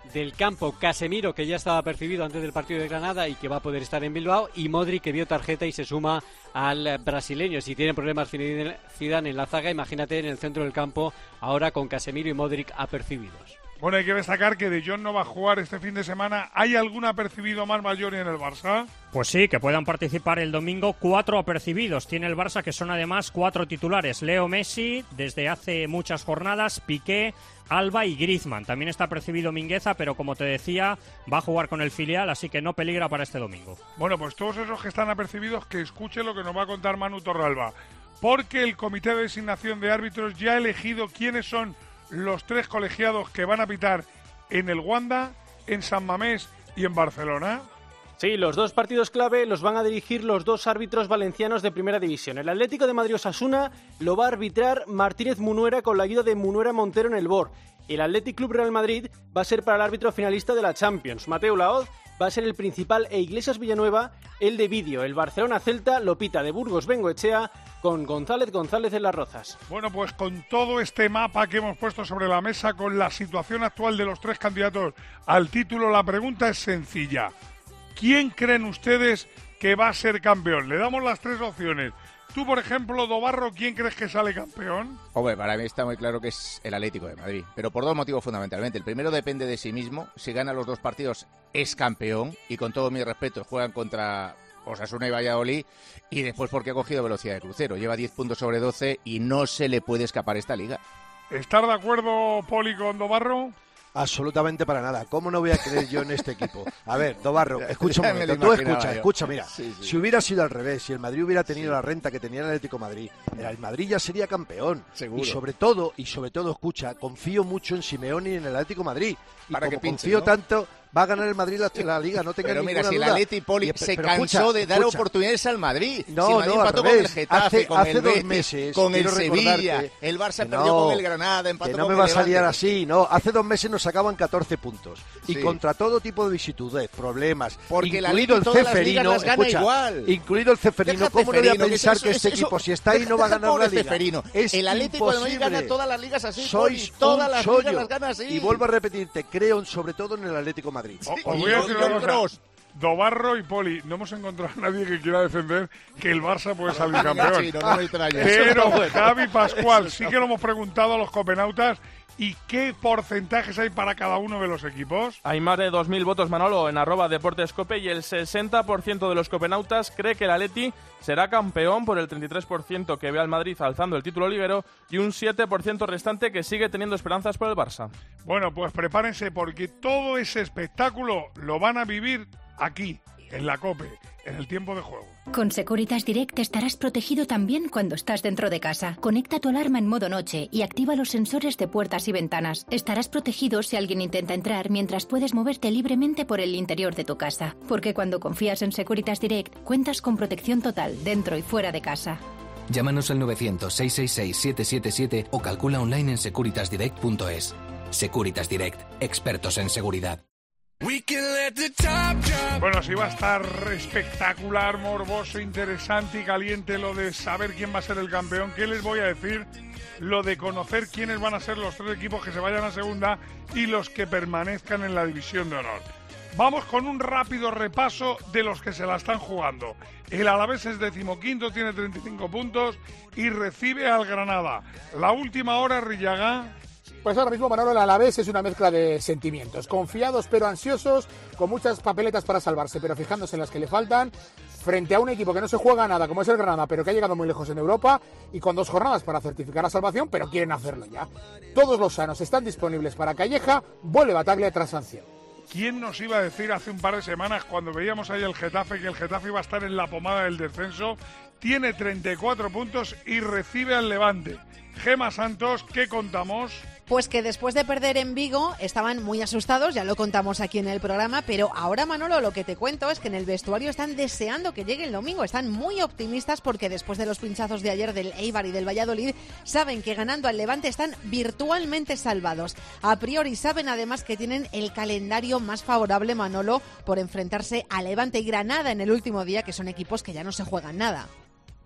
del campo, Casemiro, que ya estaba percibido antes del partido de Granada y que va a poder estar en Bilbao, y Modric, que vio tarjeta y se suma al brasileño. Si tienen problemas Zidane en la zaga, imagínate en el centro del campo ahora con Casemiro y Modric apercibidos. Bueno, hay que destacar que De Jong no va a jugar este fin de semana. ¿Hay algún apercibido más mayor en el Barça? Pues sí, que puedan participar el domingo cuatro apercibidos. Tiene el Barça, que son además cuatro titulares. Leo Messi, desde hace muchas jornadas, Piqué, Alba y Griezmann. También está apercibido Mingueza, pero como te decía, va a jugar con el filial, así que no peligra para este domingo. Bueno, pues todos esos que están apercibidos, que escuchen lo que nos va a contar Manu Torralba. Porque el Comité de Designación de Árbitros ya ha elegido quiénes son los tres colegiados que van a pitar en el Wanda, en San Mamés y en Barcelona. Sí, los dos partidos clave los van a dirigir los dos árbitros valencianos de Primera División. El Atlético de Madrid-Osasuna lo va a arbitrar Martínez Munuera con la ayuda de Munuera Montero en el B O R. El Athletic Club Real Madrid va a ser para el árbitro finalista de la Champions. Mateo Laoz va a ser el principal e Iglesias Villanueva el de vídeo. El Barcelona-Celta lo pita de Burgos Bengoechea con González González en Las Rozas. Bueno, pues con todo este mapa que hemos puesto sobre la mesa, con la situación actual de los tres candidatos al título, la pregunta es sencilla. ¿Quién creen ustedes que va a ser campeón? Le damos las tres opciones. Tú, por ejemplo, Dobarro, ¿quién crees que sale campeón? Hombre, para mí está muy claro que es el Atlético de Madrid, pero por dos motivos fundamentalmente. El primero depende de sí mismo. Si gana los dos partidos, es campeón, y con todo mi respeto, juegan contra Osasuna y Valladolid, y después porque ha cogido velocidad de crucero. Lleva diez puntos sobre doce y no se le puede escapar esta liga. ¿Estar de acuerdo, Poli, con Dobarro? Absolutamente para nada. ¿Cómo no voy a creer yo en este equipo? A ver, Dobarro, escucha un momento. Tú escucha, yo. escucha, mira. Sí, sí. Si hubiera sido al revés, si el Madrid hubiera tenido sí. la renta que tenía el Atlético de Madrid, el Madrid ya sería campeón. Seguro. Y sobre todo, y sobre todo, escucha, confío mucho en Simeone y en el Atlético de Madrid. Y para como que pinche, confío ¿no? tanto, va a ganar el Madrid la, la Liga, no tengas ninguna duda. Pero mira, si el Atleti, Poli, y, se cansó escucha, de dar escucha. oportunidades al Madrid. No, si Madrid no, empató al con revés. el Getafe, hace, con hace el dos Betis, meses, con el Sevilla, que, el Barça que perdió no, con el Granada, empató que no con me va el a salir Levante. así, no. Hace dos meses nos sacaban catorce puntos. Y sí. contra todo tipo de vicisitudes, problemas, porque incluido el Ceferino, escucha, igual. incluido el Ceferino, ¿cómo no voy a pensar que este equipo, si está ahí, no va a ganar la Liga? El Atlético de Madrid gana todas las ligas así, sois todas las ligas las gana así. Y vuelvo a repetirte, creo sobre todo en el Atlético de Madrid. Os voy a decir una cosa. Dobarro y Poli, no hemos encontrado a nadie que quiera defender que el Barça puede salir campeón. Pero Javi Pascual, sí que lo hemos preguntado a los copenautas. ¿Y qué porcentajes hay para cada uno de los equipos? Hay más de dos mil votos, Manolo, en arroba deportescope, y el sesenta por ciento de los copenautas cree que el Atleti será campeón, por el treinta y tres por ciento que ve al Madrid alzando el título liguero y un siete por ciento restante que sigue teniendo esperanzas por el Barça. Bueno, pues prepárense porque todo ese espectáculo lo van a vivir aquí, en la COPE, en el tiempo de juego. Con Securitas Direct estarás protegido también cuando estás dentro de casa. Conecta tu alarma en modo noche y activa los sensores de puertas y ventanas. Estarás protegido si alguien intenta entrar mientras puedes moverte libremente por el interior de tu casa. Porque cuando confías en Securitas Direct, cuentas con protección total dentro y fuera de casa. Llámanos al novecientos, seiscientos sesenta y seis, siete siete siete o calcula online en securitas direct punto es. Securitas Direct, expertos en seguridad. Bueno, si va a estar espectacular, morboso, interesante y caliente lo de saber quién va a ser el campeón. ¿Qué les voy a decir? Lo de conocer quiénes van a ser los tres equipos que se vayan a segunda y los que permanezcan en la división de honor. Vamos con un rápido repaso de los que se la están jugando. El Alavés es decimoquinto, tiene treinta y cinco puntos y recibe al Granada. La última hora, Rillaga. Pues ahora mismo, Manolo, el Alavés es una mezcla de sentimientos. Confiados pero ansiosos, con muchas papeletas para salvarse, pero fijándose en las que le faltan, frente a un equipo que no se juega nada, como es el Granada, pero que ha llegado muy lejos en Europa, y con dos jornadas para certificar la salvación, pero quieren hacerlo ya. Todos los sanos están disponibles para Calleja, vuelve Bataglia tras sanción. ¿Quién nos iba a decir hace un par de semanas, cuando veíamos ahí el Getafe, que el Getafe iba a estar en la pomada del descenso? Tiene treinta y cuatro puntos y recibe al Levante. Gema Santos, ¿qué contamos? Pues que después de perder en Vigo estaban muy asustados, ya lo contamos aquí en el programa, pero ahora, Manolo, lo que te cuento es que en el vestuario están deseando que llegue el domingo, están muy optimistas porque después de los pinchazos de ayer del Eibar y del Valladolid, saben que ganando al Levante están virtualmente salvados. A priori saben además que tienen el calendario más favorable, Manolo, por enfrentarse a Levante y Granada en el último día, que son equipos que ya no se juegan nada.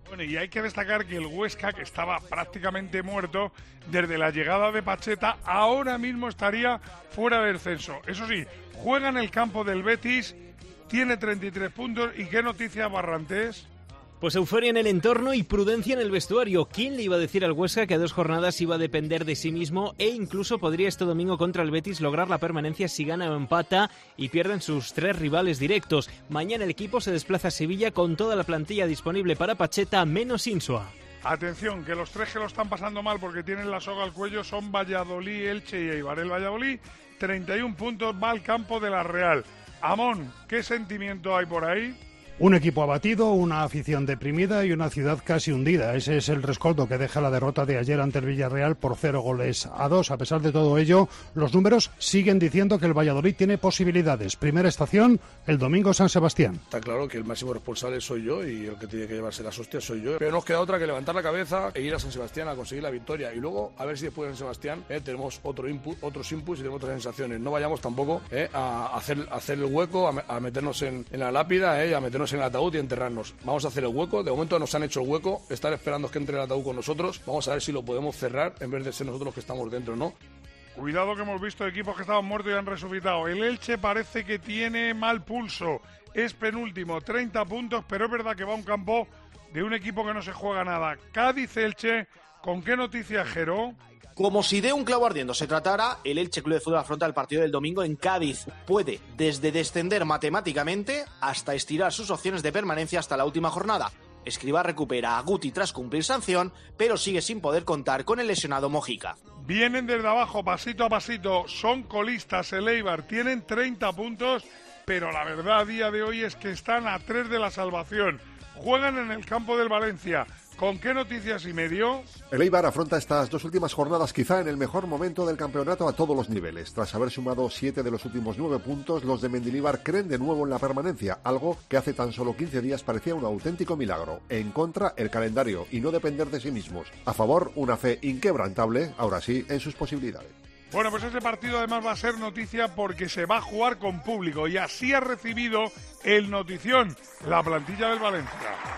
Bueno, y hay que destacar que el Huesca, que estaba prácticamente muerto desde la llegada de Pacheta, ahora mismo estaría fuera del censo. Eso sí, juega en el campo del Betis, tiene treinta y tres puntos. ¿Y qué noticias, Barrantes? Pues euforia en el entorno y prudencia en el vestuario. ¿Quién le iba a decir al Huesca que a dos jornadas iba a depender de sí mismo e incluso podría este domingo contra el Betis lograr la permanencia si gana o empata y pierden sus tres rivales directos? Mañana el equipo se desplaza a Sevilla con toda la plantilla disponible para Pacheta, menos Insua. Atención, que los tres que lo están pasando mal porque tienen la soga al cuello son Valladolid, Elche y Eibar. El Valladolid, treinta y un puntos, va al campo de la Real. Amón, ¿qué sentimiento hay por ahí? Un equipo abatido, una afición deprimida y una ciudad casi hundida. Ese es el rescoldo que deja la derrota de ayer ante el Villarreal por cero goles a dos. A pesar de todo ello, los números siguen diciendo que el Valladolid tiene posibilidades. Primera estación, el domingo San Sebastián. Está claro que el máximo responsable soy yo y el que tiene que llevarse las hostias soy yo. Pero nos queda otra que levantar la cabeza e ir a San Sebastián a conseguir la victoria. Y luego, a ver si después de San Sebastián eh, tenemos otro input, otros inputs y tenemos otras sensaciones. No vayamos tampoco eh, a hacer, a hacer el hueco, a, a meternos en, en la lápida, eh, a meternos en el ataúd y enterrarnos. Vamos a hacer el hueco. De momento nos han hecho el hueco. Estar esperando que entre el ataúd con nosotros. Vamos a ver si lo podemos cerrar en vez de ser nosotros los que estamos dentro, ¿no? Cuidado, que hemos visto equipos que estaban muertos y han resucitado. El Elche parece que tiene mal pulso. Es penúltimo, treinta puntos, pero es verdad que va a un campo de un equipo que no se juega nada. Cádiz-Elche, ¿con qué noticia, Jero? Como si de un clavo ardiendo se tratara, el Elche Club de Fútbol afronta el partido del domingo en Cádiz. Puede desde descender matemáticamente hasta estirar sus opciones de permanencia hasta la última jornada. Escribá recupera a Guti tras cumplir sanción, pero sigue sin poder contar con el lesionado Mojica. Vienen desde abajo, pasito a pasito, son colistas el Eibar, tienen treinta puntos, pero la verdad a día de hoy es que están a tres de la salvación. Juegan en el campo del Valencia. ¿Con qué noticias y medio? El Eibar afronta estas dos últimas jornadas quizá en el mejor momento del campeonato a todos los niveles. Tras haber sumado siete de los últimos nueve puntos, los de Mendilibar creen de nuevo en la permanencia, algo que hace tan solo quince días parecía un auténtico milagro. En contra, el calendario y no depender de sí mismos. A favor, una fe inquebrantable, ahora sí, en sus posibilidades. Bueno, pues ese partido además va a ser noticia porque se va a jugar con público y así ha recibido el notición la plantilla del Valencia.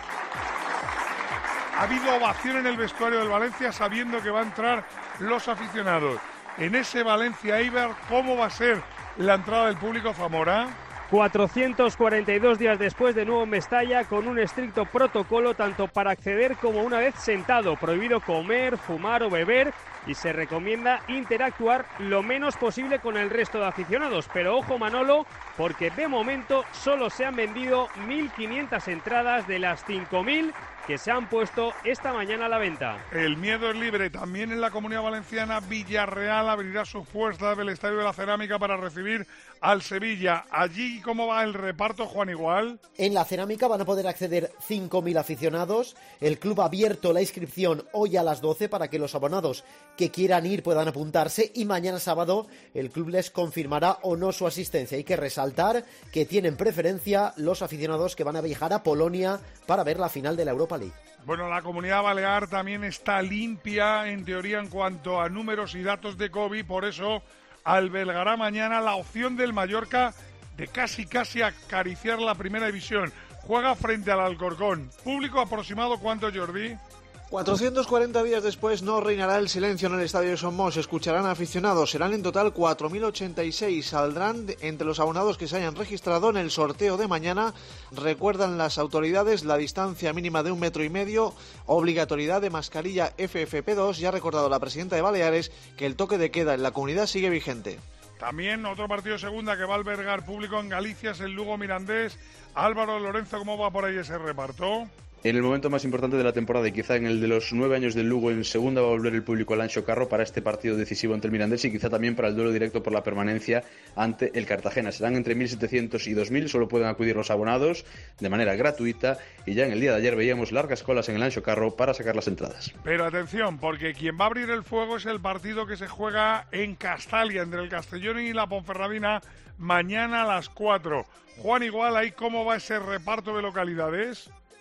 Ha habido ovación en el vestuario del Valencia sabiendo que va a entrar los aficionados. En ese Valencia-Eibar, ¿cómo va a ser la entrada del público, Zamora? cuatrocientos cuarenta y dos días después, de nuevo en Mestalla, con un estricto protocolo tanto para acceder como una vez sentado. Prohibido comer, fumar o beber y se recomienda interactuar lo menos posible con el resto de aficionados. Pero ojo, Manolo, porque de momento solo se han vendido mil quinientas entradas de las cinco mil que se han puesto esta mañana a la venta. El miedo es libre. También en la Comunidad Valenciana, Villarreal abrirá sus puertas del Estadio de la Cerámica para recibir al Sevilla. Allí, ¿cómo va el reparto, Juan Igual? En la Cerámica van a poder acceder cinco mil aficionados. El club ha abierto la inscripción hoy a las doce para que los abonados que quieran ir puedan apuntarse y mañana sábado el club les confirmará o no su asistencia. Hay que resaltar que tienen preferencia los aficionados que van a viajar a Polonia para ver la final de la Europa League. Bueno, la Comunidad Balear también está limpia en teoría en cuanto a números y datos de COVID, por eso albergará mañana la opción del Mallorca de casi casi acariciar la primera división. Juega frente al Alcorcón. ¿Público aproximado cuánto, Jordi? cuatrocientos cuarenta días después no reinará el silencio en el Estadio de Somos. Escucharán aficionados. Serán en total cuatro mil ochenta y seis. Saldrán entre los abonados que se hayan registrado en el sorteo de mañana. Recuerdan las autoridades la distancia mínima de un metro y medio, obligatoriedad de mascarilla F F P dos. Ya ha recordado la presidenta de Baleares que el toque de queda en la comunidad sigue vigente. También otro partido de segunda que va a albergar público en Galicia es el Lugo Mirandés. Álvaro Lorenzo, ¿cómo va por ahí ese reparto? En el momento más importante de la temporada y quizá en el de los nueve años del Lugo en segunda va a volver el público al Anxo Carro para este partido decisivo ante el Mirandés y quizá también para el duelo directo por la permanencia ante el Cartagena. Serán entre mil setecientos y dos mil, solo pueden acudir los abonados de manera gratuita y ya en el día de ayer veíamos largas colas en el Anxo Carro para sacar las entradas. Pero atención, porque quien va a abrir el fuego es el partido que se juega en Castalia, entre el Castellón y la Ponferradina, mañana a las cuatro. Juan Igual, ¿ahí cómo va ese reparto de localidades?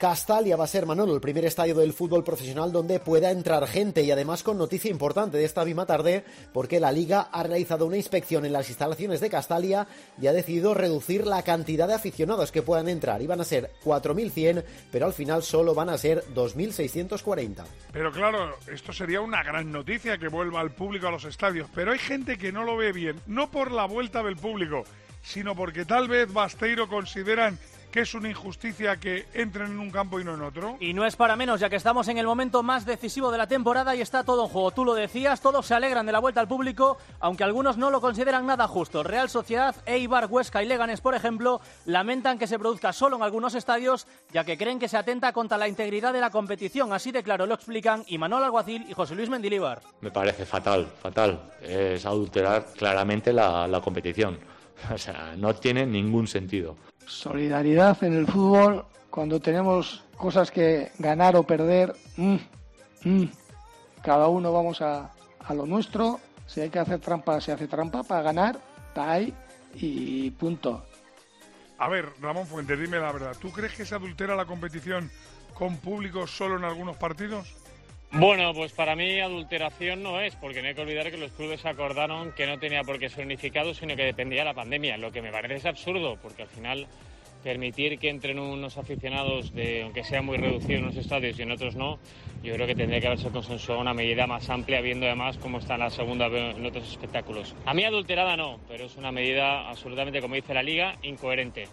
Castalia va a ser, Manolo, el primer estadio del fútbol profesional donde pueda entrar gente, y además con noticia importante de esta misma tarde, porque la Liga ha realizado una inspección en las instalaciones de Castalia y ha decidido reducir la cantidad de aficionados que puedan entrar. Iban a ser cuatro mil cien, pero al final solo van a ser dos mil seiscientos cuarenta. Pero claro, esto sería una gran noticia, que vuelva el público a los estadios, pero hay gente que no lo ve bien, no por la vuelta del público, sino porque tal vez Basteiro consideran que es una injusticia que entren en un campo y no en otro. Y no es para menos, ya que estamos en el momento más decisivo de la temporada y está todo en juego. Tú lo decías, todos se alegran de la vuelta al público, aunque algunos no lo consideran nada justo. Real Sociedad, Eibar, Huesca y Leganés, por ejemplo, lamentan que se produzca solo en algunos estadios, ya que creen que se atenta contra la integridad de la competición. Así de claro lo explican Imanol Alguacil y José Luis Mendilibar. Me parece fatal, fatal. Es adulterar claramente la, la competición. O sea, no tiene ningún sentido. Solidaridad en el fútbol, cuando tenemos cosas que ganar o perder, mmm, mmm, cada uno vamos a, a lo nuestro. Si hay que hacer trampa, se hace trampa para ganar, está ahí y punto. A ver, Ramón Fuentes, dime la verdad, ¿tú crees que se adultera la competición con público solo en algunos partidos? Bueno, pues para mí adulteración no es, porque no hay que olvidar que los clubes acordaron que no tenía por qué ser unificado, sino que dependía de la pandemia, lo que me parece es absurdo, porque al final permitir que entren unos aficionados, de aunque sea muy reducido en unos estadios y en otros no, yo creo que tendría que haberse consensuado una medida más amplia, viendo además cómo está en la segunda en otros espectáculos. A mí adulterada no, pero es una medida absolutamente, como dice la Liga, incoherente.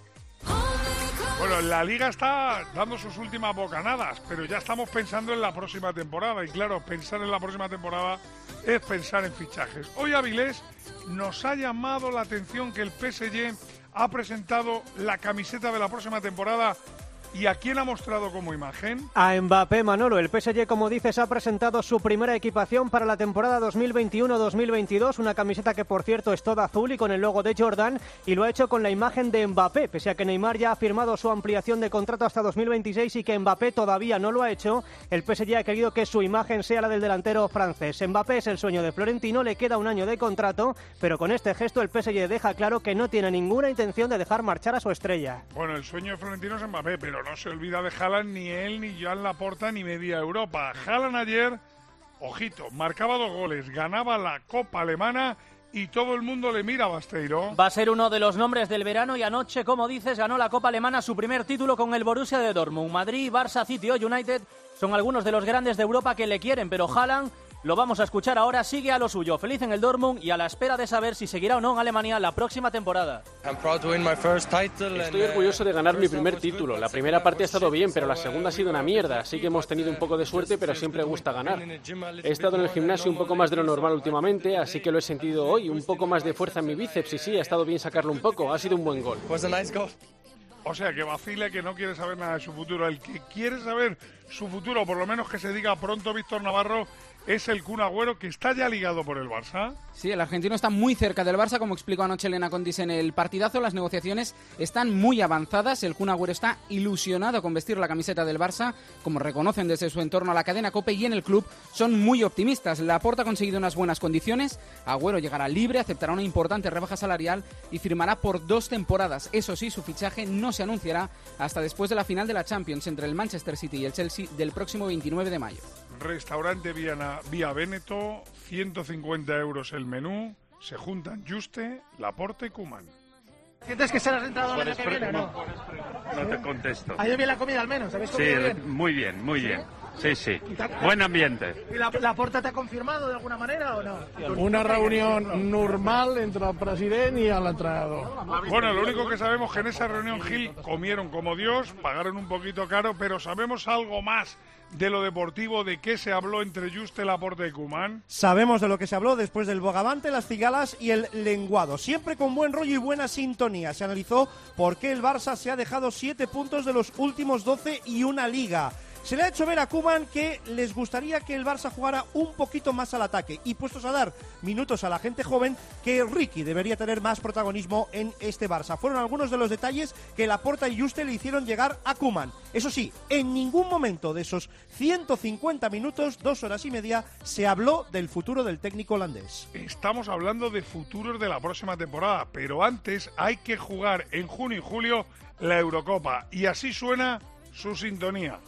Bueno, la Liga está dando sus últimas bocanadas, pero ya estamos pensando en la próxima temporada. Y claro, pensar en la próxima temporada es pensar en fichajes. Hoy Avilés nos ha llamado la atención que el P S G ha presentado la camiseta de la próxima temporada. ¿Y a quién ha mostrado como imagen? A Mbappé, Manolo. El P S G, como dices, ha presentado su primera equipación para la temporada dos mil veintiuno dos mil veintidós, una camiseta que, por cierto, es toda azul y con el logo de Jordan, y lo ha hecho con la imagen de Mbappé, pese a que Neymar ya ha firmado su ampliación de contrato hasta dos mil veintiséis y que Mbappé todavía no lo ha hecho. El P S G ha querido que su imagen sea la del delantero francés. Mbappé es el sueño de Florentino, le queda un año de contrato, pero con este gesto el P S G deja claro que no tiene ninguna intención de dejar marchar a su estrella. Bueno, el sueño de Florentino es Mbappé, pero no se olvida de Haaland, ni él, ni Joan Laporta, ni media Europa. Haaland ayer, ojito, marcaba dos goles, ganaba la Copa Alemana y todo el mundo le mira a Basteiro. Va a ser uno de los nombres del verano y anoche, como dices, ganó la Copa Alemana, su primer título con el Borussia de Dortmund. Madrid, Barça, City o United son algunos de los grandes de Europa que le quieren, pero Haaland, lo vamos a escuchar ahora, sigue a lo suyo, feliz en el Dortmund y a la espera de saber si seguirá o no en Alemania la próxima temporada. Estoy orgulloso de ganar mi primer título. La primera parte ha estado bien, pero la segunda ha sido una mierda, así que hemos tenido un poco de suerte, pero siempre gusta ganar. He estado en el gimnasio un poco más de lo normal últimamente, así que lo he sentido hoy, un poco más de fuerza en mi bíceps y sí, ha estado bien sacarlo un poco, ha sido un buen gol. O sea, que vacile, que no quiere saber nada de su futuro. El que quiere saber su futuro, por lo menos que se diga pronto, Víctor Navarro, es el Kun Agüero, que está ya ligado por el Barça. Sí, el argentino está muy cerca del Barça, como explicó anoche Elena Condis en el partidazo. Las negociaciones están muy avanzadas. El Kun Agüero está ilusionado con vestir la camiseta del Barça, como reconocen desde su entorno a la cadena COPE, y en el club son muy optimistas. Laporta ha conseguido unas buenas condiciones. Agüero llegará libre, aceptará una importante rebaja salarial y firmará por dos temporadas. Eso sí, su fichaje no se anunciará hasta después de la final de la Champions entre el Manchester City y el Chelsea del próximo veintinueve de mayo. Restaurante Viana, Vía Véneto, ciento cincuenta euros el menú, se juntan Juste, Laporta y Koeman. ¿Sientes que serás entrado el año que viene o no? No te contesto. ¿Ha ido bien la comida al menos? ¿Habéis comido sí, bien? muy bien, muy ¿Sí? bien. Sí, sí. Buen ambiente. ¿Y la, la Porta te ha confirmado de alguna manera o no? Una reunión normal entre el presidente y el entrenador. Bueno, lo único que sabemos es que en esa reunión, Gil, comieron como Dios, pagaron un poquito caro, pero sabemos algo más de lo deportivo, de qué se habló entre Juste, Laporta y Koeman. Sabemos de lo que se habló después del Bogavante, las cigalas y el lenguado. Siempre con buen rollo y buena sintonía. Se analizó por qué el Barça se ha dejado siete puntos de los últimos doce y una liga. Se le ha hecho ver a Koeman que les gustaría que el Barça jugara un poquito más al ataque y, puestos a dar minutos a la gente joven, que Ricky debería tener más protagonismo en este Barça. Fueron algunos de los detalles que Laporta y Juste le hicieron llegar a Koeman. Eso sí, en ningún momento de esos ciento cincuenta minutos, dos horas y media, se habló del futuro del técnico holandés. Estamos hablando de futuros de la próxima temporada, pero antes hay que jugar en junio y julio la Eurocopa. Y así suena su sintonía.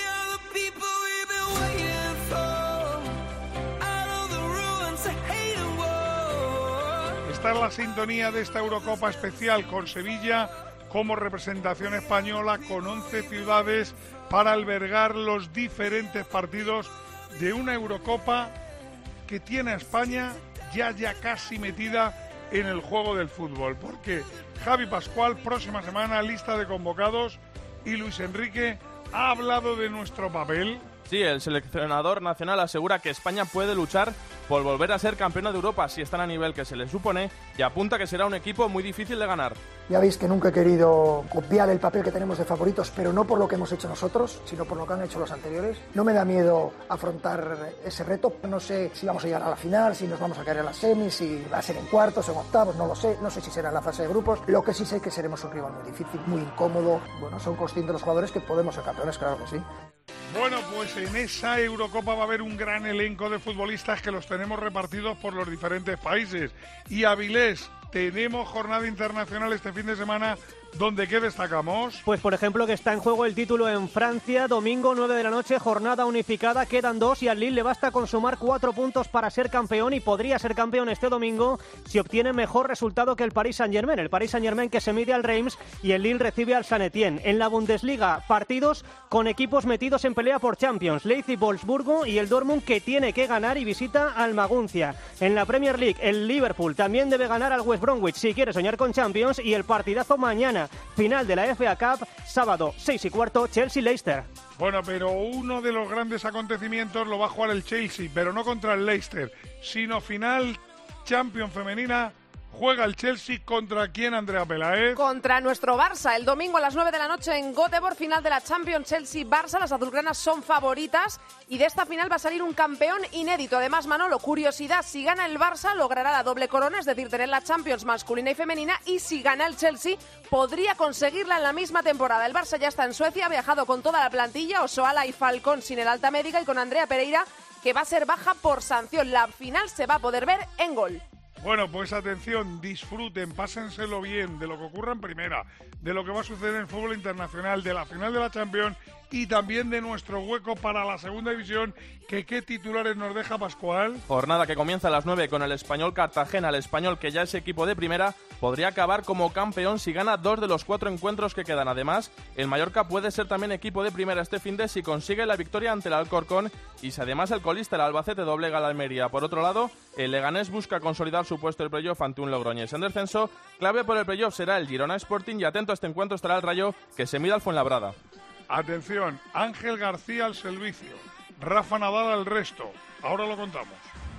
Esta es la sintonía de esta Eurocopa especial con Sevilla como representación española, con once ciudades para albergar los diferentes partidos de una Eurocopa que tiene a España ya ya casi metida en el juego del fútbol, porque Javi Pascual, próxima semana, lista de convocados, y Luis Enrique ha hablado de nuestro papel. Sí, el seleccionador nacional asegura que España puede luchar por volver a ser campeona de Europa si están a nivel que se les supone, y apunta que será un equipo muy difícil de ganar. Ya veis que nunca he querido copiar el papel que tenemos de favoritos, pero no por lo que hemos hecho nosotros, sino por lo que han hecho los anteriores. No me da miedo afrontar ese reto. No sé si vamos a llegar a la final, si nos vamos a caer en las semis, si va a ser en cuartos, en octavos, no lo sé. No sé si será en la fase de grupos. Lo que sí sé es que seremos un rival muy difícil, muy incómodo. Bueno, son conscientes los jugadores que podemos ser campeones, claro que sí. Bueno, pues en esa Eurocopa va a haber un gran elenco de futbolistas que los tenemos repartidos por los diferentes países. Y Avilés, tenemos jornada internacional este fin de semana, ¿donde qué destacamos? Pues por ejemplo que está en juego el título en Francia, domingo nueve de la noche, jornada unificada, quedan dos y al Lille le basta con sumar cuatro puntos para ser campeón, y podría ser campeón este domingo si obtiene mejor resultado que el Paris Saint-Germain. El Paris Saint-Germain que se mide al Reims y el Lille recibe al Saint-Étienne. En la Bundesliga, partidos con equipos metidos en pelea por Champions, Leipzig-Wolfsburgo y el Dortmund que tiene que ganar y visita al Maguncia. En la Premier League, el Liverpool también debe ganar al West Bromwich si quiere soñar con Champions, y el partidazo mañana, final de la F A Cup, sábado seis y cuarto, Chelsea-Leicester. Bueno, pero uno de los grandes acontecimientos lo va a jugar el Chelsea, pero no contra el Leicester, sino final Champions femenina. Juega el Chelsea contra quién, Andrea Peláez. Contra nuestro Barça, el domingo a las nueve de la noche en Göteborg, final de la Champions Chelsea-Barça. Las azulgranas son favoritas y de esta final va a salir un campeón inédito. Además, Manolo, curiosidad, si gana el Barça logrará la doble corona, es decir, tener la Champions masculina y femenina, y si gana el Chelsea podría conseguirla en la misma temporada. El Barça ya está en Suecia, ha viajado con toda la plantilla, Osoala y Falcón sin el alta médica, y con Andrea Pereira, que va a ser baja por sanción. La final se va a poder ver en Gol. Bueno, pues atención, disfruten, pásenselo bien de lo que ocurra en primera, de lo que va a suceder en el fútbol internacional, de la final de la Champions y también de nuestro hueco para la segunda división, que qué titulares nos deja Pascual. Jornada que comienza a las nueve con el Español Cartagena. El Español, que ya es equipo de primera, podría acabar como campeón si gana dos de los cuatro encuentros que quedan. Además, el Mallorca puede ser también equipo de primera este fin de si consigue la victoria ante el Alcorcón y si además el colista, el Albacete, doblega a la Almería. Por otro lado, el Leganés busca consolidar su puesto de playoff ante un Logroñés en descenso. Clave por el playoff será el Girona Sporting, y atento a este encuentro estará el Rayo, que se mide al Fuenlabrada. Atención, Ángel García al servicio, Rafa Nadal al resto. Ahora lo contamos.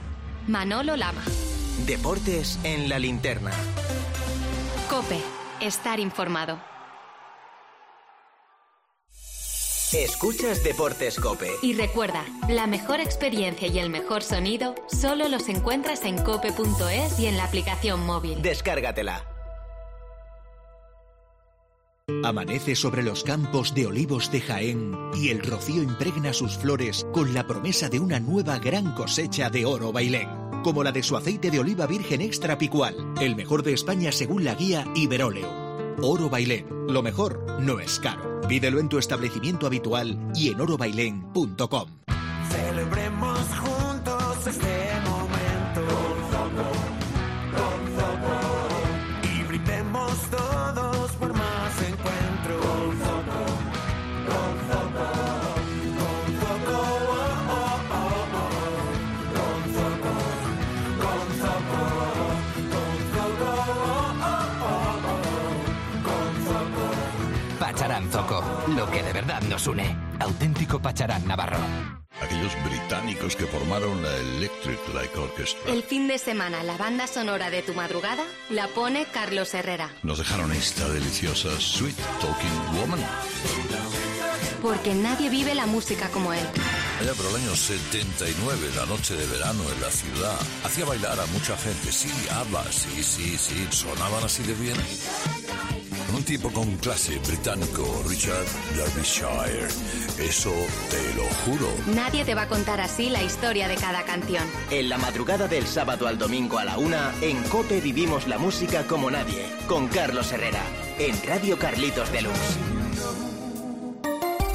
Manolo Lama. Deportes en la linterna. COPE. Estar informado. Escuchas Deportes COPE. Y recuerda, la mejor experiencia y el mejor sonido solo los encuentras en cope punto es y en la aplicación móvil. Descárgatela. Amanece sobre los campos de olivos de Jaén y el rocío impregna sus flores con la promesa de una nueva gran cosecha de oro bailén, como la de su aceite de oliva virgen extra picual, el mejor de España según la guía Iberóleo. Oro Bailén, lo mejor no es caro. Pídelo en tu establecimiento habitual y en oro bailén punto com. Celebremos juntos este momento con Zoco, con Zoco, y brindemos todos por más encuentros con Zoco, con Zoco, con Zoco, oh, oh, oh, oh. Con Zoco, con Zoco, con Zoco, oh, oh, oh, oh. Con Zoco. Pacharán Zoco, lo que de verdad nos une. Auténtico Pacharán navarro. Aquellos británicos que formaron la Electric Light Orchestra. El fin de semana, la banda sonora de tu madrugada la pone Carlos Herrera. Nos dejaron esta deliciosa Sweet Talking Woman. Porque nadie vive la música como él. Allá por el año setenta y nueve, la noche de verano en la ciudad, hacía bailar a mucha gente. Sí, habla, sí, sí, sí, sonaban así de bien. Un tipo con clase británico, Richard Derbyshire. Eso te lo juro. Nadie te va a contar así la historia de cada canción. En la madrugada del sábado al domingo a la una, en COPE vivimos la música como nadie, con Carlos Herrera, en Radio Carlitos Deluxe.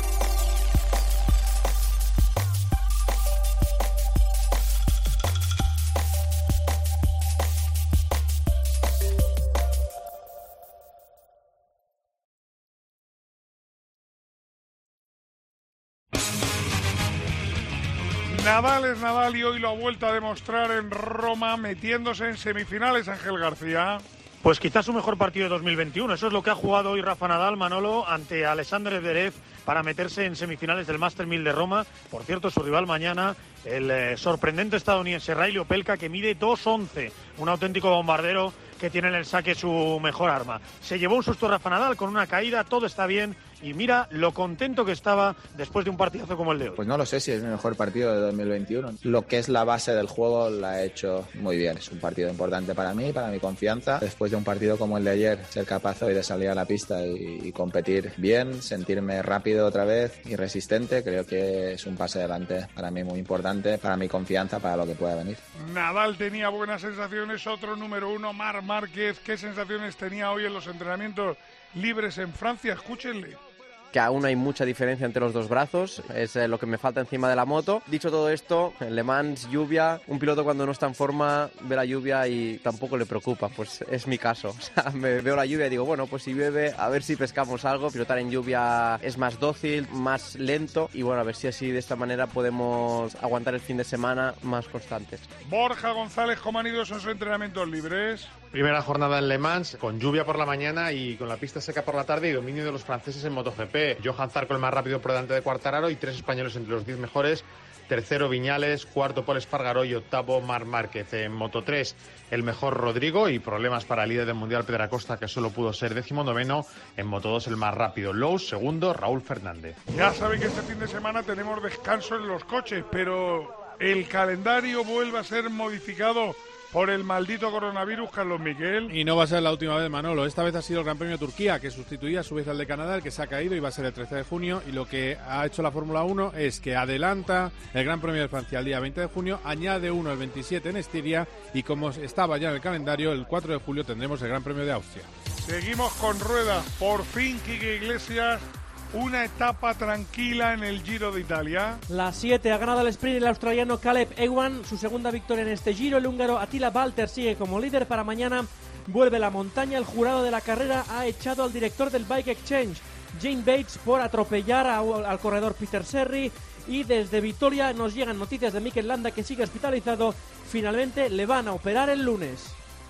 Nadal es Nadal y hoy lo ha vuelto a demostrar en Roma, metiéndose en semifinales, Ángel García. Pues quizás su mejor partido de dos mil veintiuno. Eso es lo que ha jugado hoy Rafa Nadal, Manolo, ante Alexander Zverev para meterse en semifinales del Master mil de Roma. Por cierto, su rival mañana, el eh, sorprendente estadounidense Riley Opelka, que mide dos once, un auténtico bombardero que tiene en el saque su mejor arma. Se llevó un susto Rafa Nadal con una caída, todo está bien. Y mira lo contento que estaba después de un partidazo como el de hoy. Pues no lo sé si es mi mejor partido de dos mil veintiuno. Lo que es la base del juego la ha hecho muy bien. Es un partido importante para mí, para mi confianza. Después de un partido como el de ayer, ser capaz hoy de salir a la pista y, y competir bien, sentirme rápido otra vez y resistente, creo que es un pase adelante para mí muy importante, para mi confianza, para lo que pueda venir. Nadal tenía buenas sensaciones, otro número uno, Marc Márquez. ¿Qué sensaciones tenía hoy en los entrenamientos libres en Francia? Escúchenle. Que aún hay mucha diferencia entre los dos brazos, es eh, lo que me falta encima de la moto. Dicho todo esto, en Le Mans, lluvia, un piloto cuando no está en forma ve la lluvia y tampoco le preocupa, pues es mi caso. O sea, me veo la lluvia y digo, bueno, pues si llueve, a ver si pescamos algo. Pilotar en lluvia es más dócil, más lento y bueno, a ver si así de esta manera podemos aguantar el fin de semana más constantes. Borja González, ¿cómo han ido esos entrenamientos libres? Primera jornada en Le Mans, con lluvia por la mañana y con la pista seca por la tarde y dominio de los franceses en MotoGP. Johan Zarco el más rápido por delante de Quartararo y tres españoles entre los diez mejores. Tercero Viñales, cuarto Pol Espargaró y octavo Marc Márquez. En Moto tres el mejor Rodrigo y problemas para el líder del Mundial Pedro Acosta, que solo pudo ser décimo noveno. En Moto dos el más rápido Lowe's, segundo Raúl Fernández. Ya saben que este fin de semana tenemos descanso en los coches, pero el calendario vuelve a ser modificado por el maldito coronavirus, Carlos Miguel. Y no va a ser la última vez, Manolo. Esta vez ha sido el Gran Premio de Turquía, que sustituía a su vez al de Canadá, el que se ha caído y va a ser el trece de junio. Y lo que ha hecho la Fórmula uno es que adelanta el Gran Premio de Francia al día veinte de junio, añade uno el veintisiete en Estiria y como estaba ya en el calendario, el cuatro de julio tendremos el Gran Premio de Austria. Seguimos con ruedas. Por fin, Quique Iglesias, una etapa tranquila en el Giro de Italia. La siete ha ganado el sprint el australiano Caleb Ewan, su segunda victoria en este Giro. El húngaro Attila Valter sigue como líder. Para mañana vuelve la montaña. El jurado de la carrera ha echado al director del Bike Exchange, Jane Bates, por atropellar a, al corredor Peter Serry. Y desde Vitoria nos llegan noticias de Mikel Landa, que sigue hospitalizado. Finalmente le van a operar el lunes.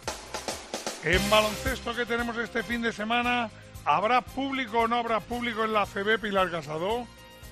En baloncesto que tenemos este fin de semana, ¿habrá público o no habrá público en la A C B, Pilar Casado?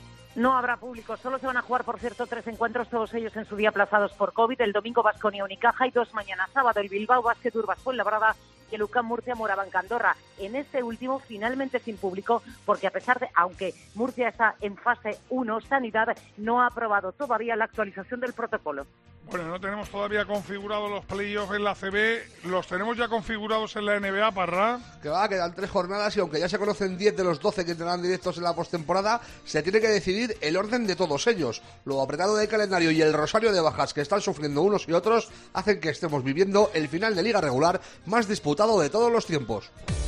No habrá público, solo se van a jugar, por cierto, tres encuentros, todos ellos en su día aplazados por COVID. El domingo Baskonia Unicaja y dos mañana sábado el Bilbao Basket Urbas Fuenlabrada y el U C A M Murcia Morabanca Andorra. En este último finalmente sin público, porque a pesar de, aunque Murcia está en fase uno, Sanidad no ha aprobado todavía la actualización del protocolo. Bueno, no tenemos todavía configurados los playoffs en la A C B, ¿los tenemos ya configurados en la N B A, Parra? Que va, quedan tres jornadas y aunque ya se conocen diez de los doce que tendrán directos en la postemporada, se tiene que decidir el orden de todos ellos. Lo apretado del calendario y el rosario de bajas que están sufriendo unos y otros hacen que estemos viviendo el final de liga regular más disputado de todos los tiempos.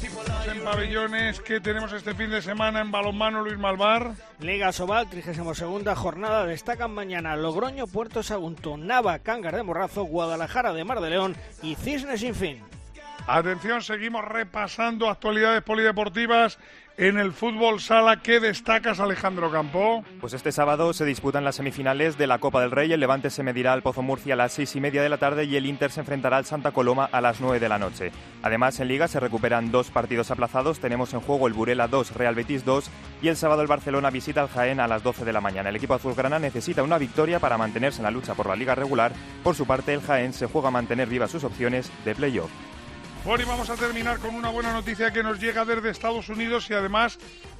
En pabellones, ¿qué tenemos este fin de semana en balonmano, Luis Malvar? Liga Sobal, trigésima segunda jornada. Destacan mañana Logroño, Puerto Sagunto, Nava, Cángar de Morrazo, Guadalajara de Mar de León y Cisne Sin Fin. Atención, seguimos repasando actualidades polideportivas. En el fútbol sala, ¿qué destacas, Alejandro Campo? Pues este sábado se disputan las semifinales de la Copa del Rey. El Levante se medirá al Pozo Murcia a las seis y media de la tarde y el Inter se enfrentará al Santa Coloma a las nueve de la noche. Además, en Liga se recuperan dos partidos aplazados. Tenemos en juego el Burela dos, Real Betis dos y el sábado el Barcelona visita al Jaén a las doce de la mañana. El equipo azulgrana necesita una victoria para mantenerse en la lucha por la Liga regular. Por su parte, el Jaén se juega a mantener vivas sus opciones de playoff. Bueno, y vamos a terminar con una buena noticia que nos llega desde Estados Unidos y además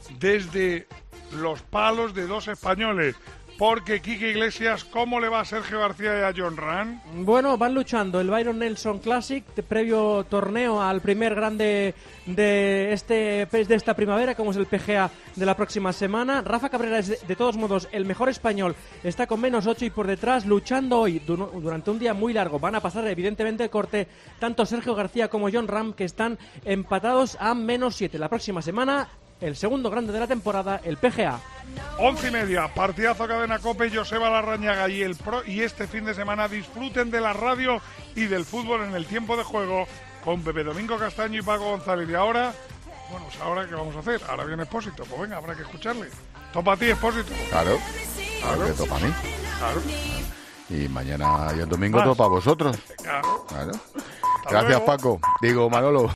desde los palos de dos españoles. Porque Quique Iglesias, ¿cómo le va a Sergio García y a John Ram? Bueno, van luchando el Byron Nelson Classic, de previo torneo al primer grande de este de esta primavera, como es el P G A de la próxima semana. Rafa Cabrera es de, de todos modos el mejor español, está con menos ocho y por detrás luchando hoy du- durante un día muy largo. Van a pasar evidentemente el corte tanto Sergio García como John Ram, que están empatados a menos siete. La próxima semana el segundo grande de la temporada, el P G A. Once y media, partidazo Cadena COPE, Joseba Larrañaga y el Pro, y este fin de semana disfruten de la radio y del fútbol en el tiempo de juego con Pepe Domingo Castaño y Paco González. Y ahora, bueno, pues ahora ¿qué vamos a hacer? Ahora viene Expósito, pues venga, habrá que escucharle. Topa a ti, Expósito. Claro, claro, que topa a mí. Claro. Y mañana y el domingo Más. todo para vosotros. Venga. Claro. Hasta Gracias, luego. Paco. Digo, Manolo.